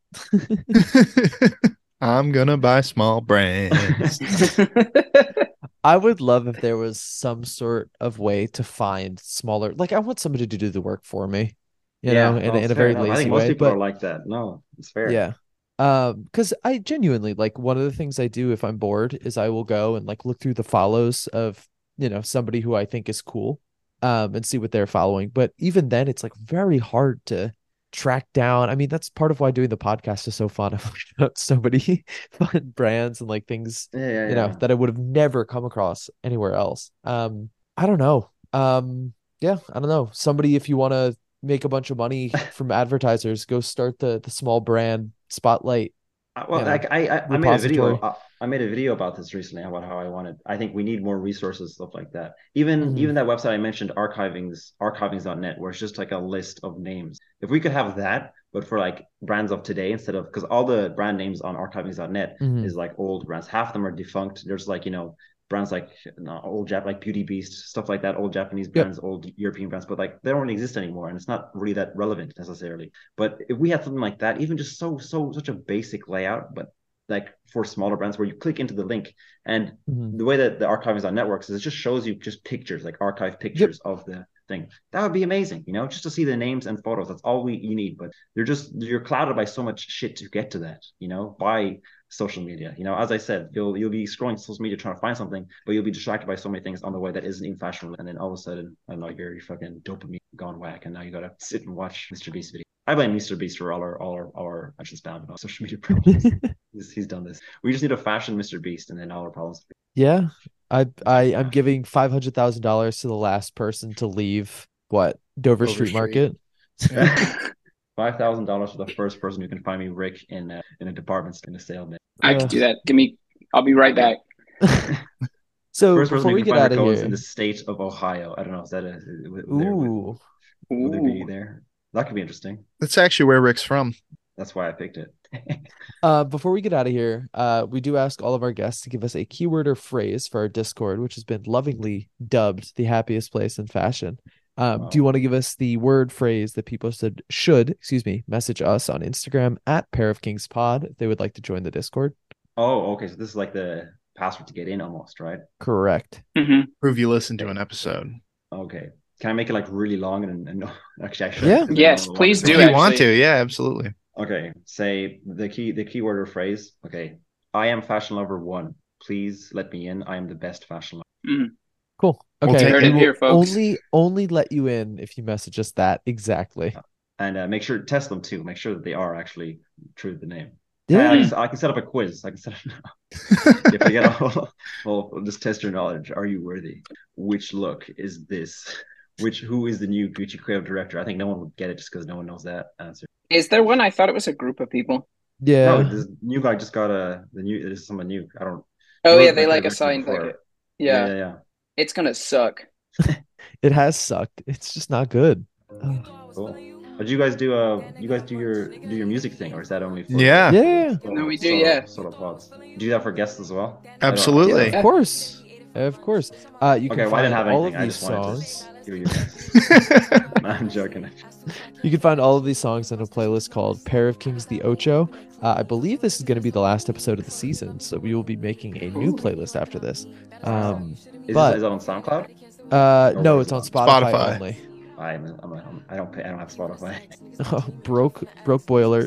I'm gonna buy small brands. I would love if there was some sort of way to find smaller, like I want somebody to do the work for me, in a very lazy way. I think most people are like that. No, it's fair. Yeah. Because I genuinely like one of the things I do if I'm bored is I will go and like look through the follows of somebody who I think is cool, and see what they're following. But even then, it's like very hard to track down. I mean, that's part of why doing the podcast is so fun. I've learned about so many fun brands and like things, that I would have never come across anywhere else. I don't know. Yeah, I don't know. Somebody, if you want to make a bunch of money from advertisers, go start the small brand Spotlight. Well, like I made a video. I made a video about this recently about how I think we need more resources, stuff like that. Even that website I mentioned, archivings.net, where it's just like a list of names. If we could have that, but for like brands of today, instead of, because all the brand names on archivings.net is like old brands. Half of them are defunct. There's like, brands like old like Beauty Beast, stuff like that, old Japanese brands, old European brands, but like they don't exist anymore, and it's not really that relevant necessarily. But if we had something like that, even just such a basic layout, but like for smaller brands where you click into the link, and the way that the archiving.net works is it just shows you just pictures, like archive pictures of the thing. That would be amazing, just to see the names and photos. That's all you need. But you're clouded by so much shit to get to that, by social media. As I said, you'll be scrolling social media trying to find something, but you'll be distracted by so many things on the way that isn't even fashionable, and then all of a sudden, I don't know, your fucking dopamine gone whack, and now you gotta sit and watch Mr. Beast video. I blame Mr. Beast for all our actually spam on social media problems. He's done this. We just need to fashion Mr. Beast, and then all our problems. Yeah, I'm giving $500,000 to the last person to leave Dover Street Market. $5,000 for the first person who can find me Rick in a department in a sale bin. I can do that. I'll be right back. So first before we get out of here, in the state of Ohio. I don't know. Is that would they be there? That could be interesting. That's actually where Rick's from. That's why I picked it. Before we get out of here, we do ask all of our guests to give us a keyword or phrase for our Discord, which has been lovingly dubbed the happiest place in fashion. Do you want to give us the word phrase that people should message us on Instagram at Pair of Kings Pod if they would like to join the Discord? Oh, okay. So this is like the password to get in almost, right? Correct. Prove you listen to an episode. Okay. Can I make it like really long and actually? Yeah. Yes, please do. If you want to, yeah, absolutely. Okay. Say the keyword or phrase. Okay. I am fashion lover 1. Please let me in. I am the best fashion lover. Cool. Okay. Heard it here, folks. Only let you in if you message us that exactly. And make sure test them too. Make sure that they are actually true to the name. Yeah. I can set up a quiz. I can set up if I get we'll just test your knowledge. Are you worthy? Which look is this? Who is the new Gucci creative director? I think no one would get it just because no one knows that answer. Is there one? I thought it was a group of people. Yeah. No, this new guy just got this is someone new. I don't. Oh yeah, they like assigned like it. Yeah. It's gonna suck. It has sucked. It's just not good. Cool. But you guys do your music thing, or is that only for Yeah. No, we do, sort of pods. Do you do that for guests as well? Absolutely. Of course. You can find all of these songs. I'm joking. You can find all of these songs on a playlist called Pair of Kings the Ocho. I believe this is going to be the last episode of the season, so we will be making a new playlist after this. Is that on SoundCloud? No, it's on Spotify only. I don't have Spotify. Oh, broke boy alert.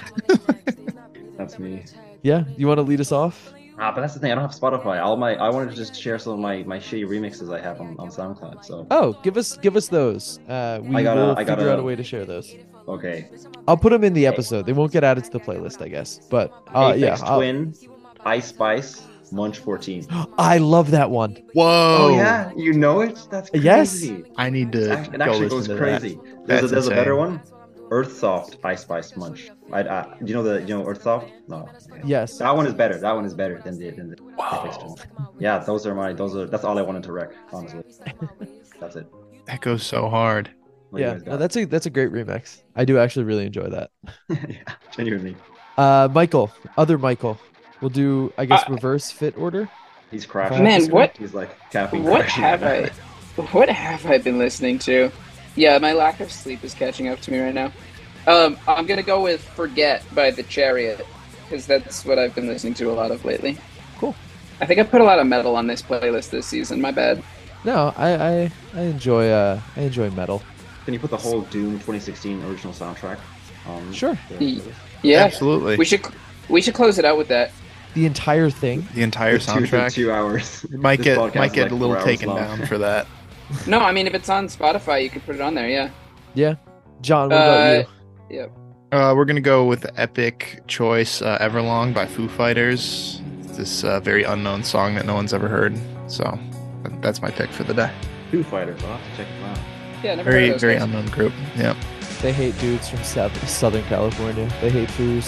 That's me. Yeah, you want to lead us off? But that's the thing. I don't have Spotify. I wanted to just share some of my shitty remixes I have on SoundCloud. So give us those. We will figure out a way to share those. Okay. I'll put them in the episode. They won't get added to the playlist, I guess. But Aphex Twin, Ice Spice, Munch 14. I love that one. Whoa. Oh yeah, you know it? That's crazy. Yes. I need to. It actually goes crazy. That. There's a better one. Earthsoft Ice Spice Munch. Do you know Earthsoft? No. Okay. Yes. That one is better. That one is better than the Wow. Yeah, that's all I wanted to wreck, honestly. That's it. That goes so hard. That's a great remix. I do actually really enjoy that. Yeah, genuinely. Michael, other Michael. We'll do, I guess, reverse fit order. He's crashing. Man, what? He's like caffeine. What have I been listening to? Yeah, my lack of sleep is catching up to me right now. I'm gonna go with "Forget" by The Chariot because that's what I've been listening to a lot of lately. Cool. I think I put a lot of metal on this playlist this season. My bad. No, I enjoy metal. Can you put the whole Doom 2016 original soundtrack on? Sure. Yeah, absolutely. We should close it out with that. The entire thing. The entire soundtrack. 2 hours. It might get a little taken down for that. No, I mean if it's on Spotify, you could put it on there. Yeah. Yeah. John, what about you? Yep. We're gonna go with the epic choice, "Everlong" by Foo Fighters. This very unknown song that no one's ever heard. So that's my pick for the day. Foo Fighters. I'll have to check them out. Yeah, never heard Very of those very guys. unknown group. Yeah. They hate dudes from Southern California. They hate foos.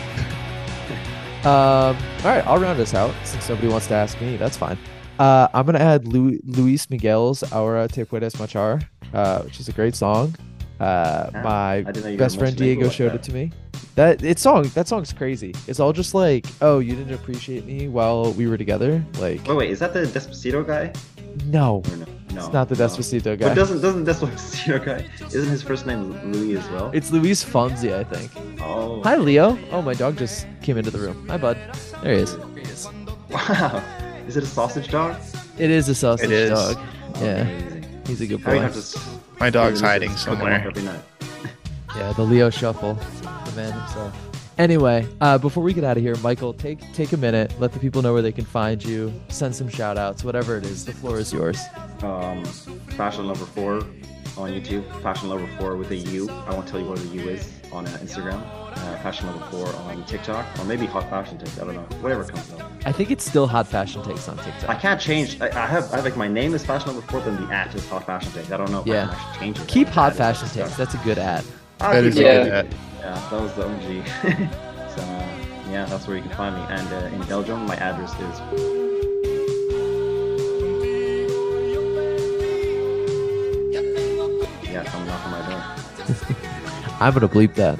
All right, I'll round us out since nobody wants to ask me. That's fine. I'm gonna add Luis Miguel's "Ahora Te Puedes Marchar," which is a great song. My I didn't know you best were friend Montenegro Diego like showed that. it to me. That song's crazy. It's all just like, oh, you didn't appreciate me while we were together. Like, Wait, is that the Despacito guy? no, Or no, it's not the no. Despacito guy. But doesn't Despacito guy? Isn't his first name Louis as well? It's Luis Fonsi, I think. Oh, Hi, Leo. Oh, my dog just came into the room. Hi, bud. There he is. wow. Is it a sausage dog? It is a sausage It is. dog. Yeah, Amazing. he's a good How do you boy. have to My dog's cook hiding him up somewhere. every night? Yeah, the Leo Shuffle, the man himself. Anyway, before we get out of here, Michael, take a minute, let the people know where they can find you, send some shout outs, whatever it is. The floor is yours. Fashion Lover 4 on YouTube. Fashion Lover 4 with a U. I won't tell you what the U is on Instagram. Fashion Lover 4 on TikTok, or maybe Hot Fashion Takes. I don't know. Whatever comes up. I think it's still Hot Fashion Takes on TikTok. I can't change. I have like my name is Fashion Lover 4, then the @is Hot Fashion Takes. I don't know if Yeah. I can actually change it. Keep Hot At Fashion is Takes. stuff. That's a good ad. I'll That keep is it. Yeah. good. Yeah, that was the OG. So yeah, that's where you can find me. And in Belgium, my address is. Yeah, someone knock on my door. I'm gonna bleep that.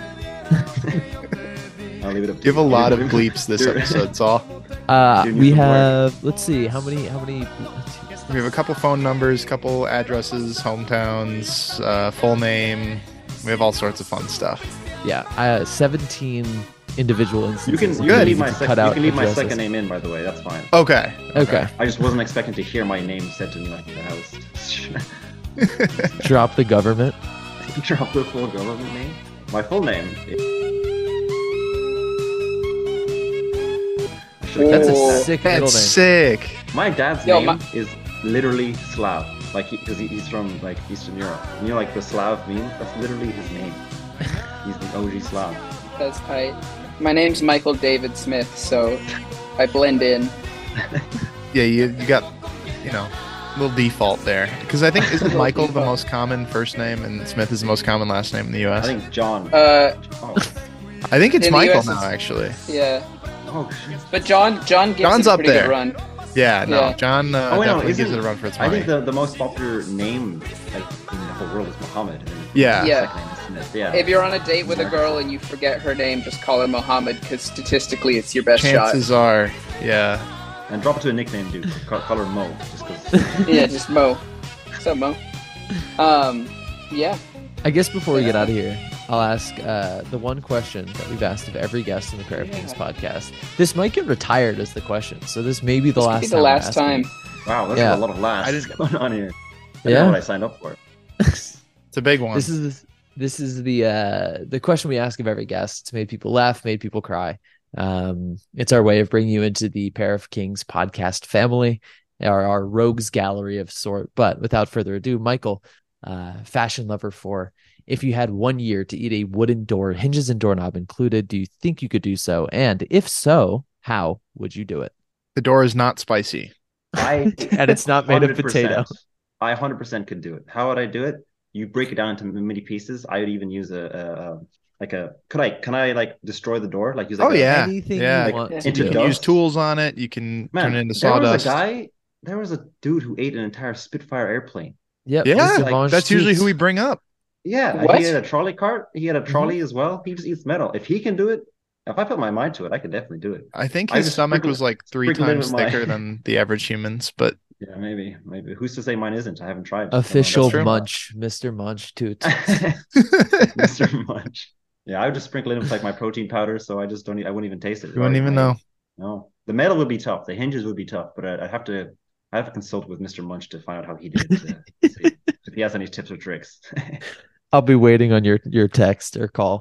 I'll leave it up to You have a lot of You're- bleeps this you're- episode, Saul. Doing We some work. have. Let's see. How many? We have a couple phone numbers, couple addresses, hometowns, full name. We have all sorts of fun stuff. Yeah, 17 individual instances. You can of you can me leave my to sec- cut you out can leave my addresses. second name in, by the way. That's fine. Okay. Okay. I just wasn't expecting to hear my name said to me like the house. Drop the government. Drop the full government name. My full name. I should've That's kept a that. sick middle That's name. sick. My dad's Yo, name is literally Slav, like because he's from like Eastern Europe. You know, like the Slav meme. That's literally his name. He's the OG Slav. Because my name's Michael David Smith, so I blend in. Yeah, you got, a little default there. Because I think, isn't Little Michael the default. most common first name and Smith is the most common last name in the U.S.? I think John. Uh, Oh, I think it's in the Michael US now, it's- actually. yeah, oh shit. but John gives John's it a up pretty there. good run. Yeah, no, Yeah. John Oh, wait, no, definitely gives isn't- it a run for its I money. think the most popular name like in the whole world is Muhammad. And then Yeah. Yeah. the second name is Smith. Yeah. If you're on a date with a girl and you forget her name, just call her Mohammed, because statistically it's your best Chances are, yeah. And drop it to a nickname, dude. Call her Mo, just because. shot. Yeah, just Mo. What's up, Mo? Yeah. I guess before we get out of here, I'll ask the one question that we've asked of every guest in the Pair of Kings podcast. This might get retired as the question, so this may be the This could last be time. the we're last asking time. it. Wow, there's Yeah. a lot of laughs I didn't- going on here. I Yeah. know what I signed up for. It's a big one. This is the question we ask of every guest. It's made people laugh, made people cry. It's our way of bringing you into the Pair of Kings podcast family, our rogues gallery of sort. But without further ado, Michael, Fashion Lover 4. If you had 1 year to eat a wooden door, hinges and doorknob included, do you think you could do so? And if so, how would you do it? The door is not spicy. I And it's not made of 100%. potato. I 100% could do it. How would I do it? You break it down into mini pieces. I would even use can I like destroy the door? Like use like Oh, yeah. Anything yeah. you want Like, to into You do. can use dust. tools on it. You can turn it into sawdust. There was a dude who ate an entire Spitfire airplane. Yep, Yeah, Mr. like, Mange that's usually Toots. who we bring up. Yeah, What? he had a trolley cart. He had a Mm-hmm. trolley as well. He just eats metal. If he can do it, if I put my mind to it, I could definitely do it. I think I his just stomach sprinkle- was like 3 sprinkle it times with my- thicker than the average humans, but Yeah, maybe. Who's to say mine isn't? I haven't tried. Official true. Munch, Mr. Munch Toots. Mr. Munch. Yeah, I would just sprinkle it with like my protein powder, so I just don't. I wouldn't even taste it. you wouldn't even know. No, the metal would be tough. The hinges would be tough, but I have to consult with Mr. Munch to find out how he did it. To see if he has any tips or tricks. I'll be waiting on your text or call.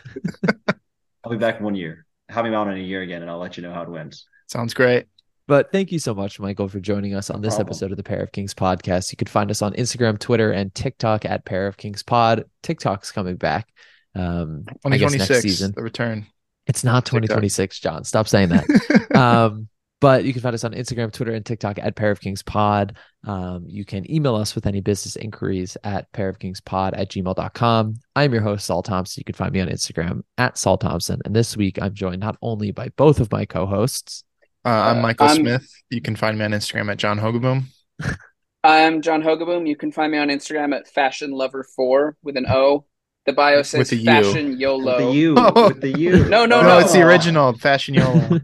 I'll be back in 1 year. Have him out in a year again, and I'll let you know how it went. Sounds great. But thank you so much, Michael, for joining us on this problem. episode of the Pair of Kings podcast. You can find us on Instagram, Twitter, and TikTok at Pair of Kings Pod. TikTok's coming back. I guess next 2026, season. the return. It's not 2026, John. Stop saying that. But you can find us on Instagram, Twitter, and TikTok at Pair of Kings Pod. You can email us with any business inquiries at pairofkingspod@gmail.com. I'm your host, Saul Thompson. You can find me on Instagram at Saul Thompson. And this week, I'm joined not only by both of my co-hosts. I'm Michael Smith. You can find me on Instagram at John Hogaboom. I'm John Hogaboom. You can find me on Instagram at FashionLover4 with an O. The bio says With a U. Fashion YOLO. With the U. Oh. With the U. No, No, it's the original Fashion YOLO.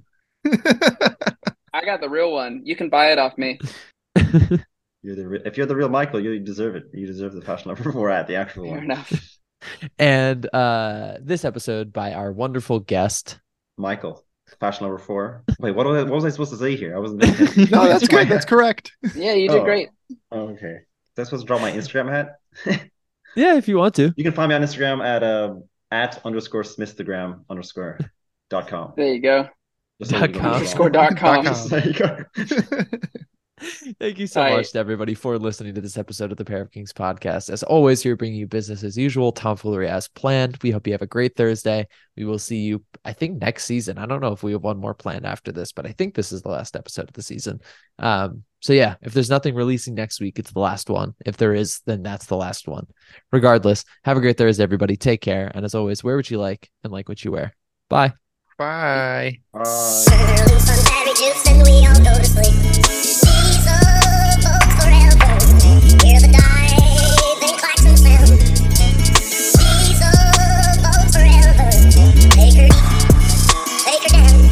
I got the real one. You can buy it off me. If you're the real Michael, you deserve it. You deserve the Fashion Lover 4 at the actual Fair one. enough. And this episode by our wonderful guest, Michael, Fashion Lover 4. Wait, what was I supposed to say here? I wasn't thinking. No, that's good. That's correct. Yeah, you did great. Oh, okay. Am I supposed to draw my Instagram hat? yeah, if you want to. You can find me on Instagram at @_Smiththegram_.com. There you go. .com. There you go. Thank you so much to everybody for listening to this episode of the Pair of Kings podcast. As always, we're bringing you business as usual, tomfoolery as planned. We hope you have a great Thursday. We will see you, I think, next season. I don't know if we have one more planned after this, but I think this is the last episode of the season. So yeah, if there's nothing releasing next week, it's the last one. If there is, then that's the last one. Regardless, have a great Thursday, everybody. Take care. And as always, wear what you like and like what you wear. Bye. Bye. Swirling some berry juice and we all go to sleep. Diesel boats forever. Hear the diving klaxon sound. Diesel boats forever. Take her deep, take her down.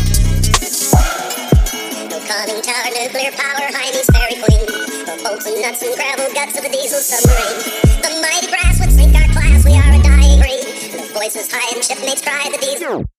No conning tower, nuclear power, Heine's fairy queen. The bolts and nuts and gravel guts of a diesel submarine. The mighty brass would sink our class, we are a dying breed. The voices high and shipmates cry the diesel.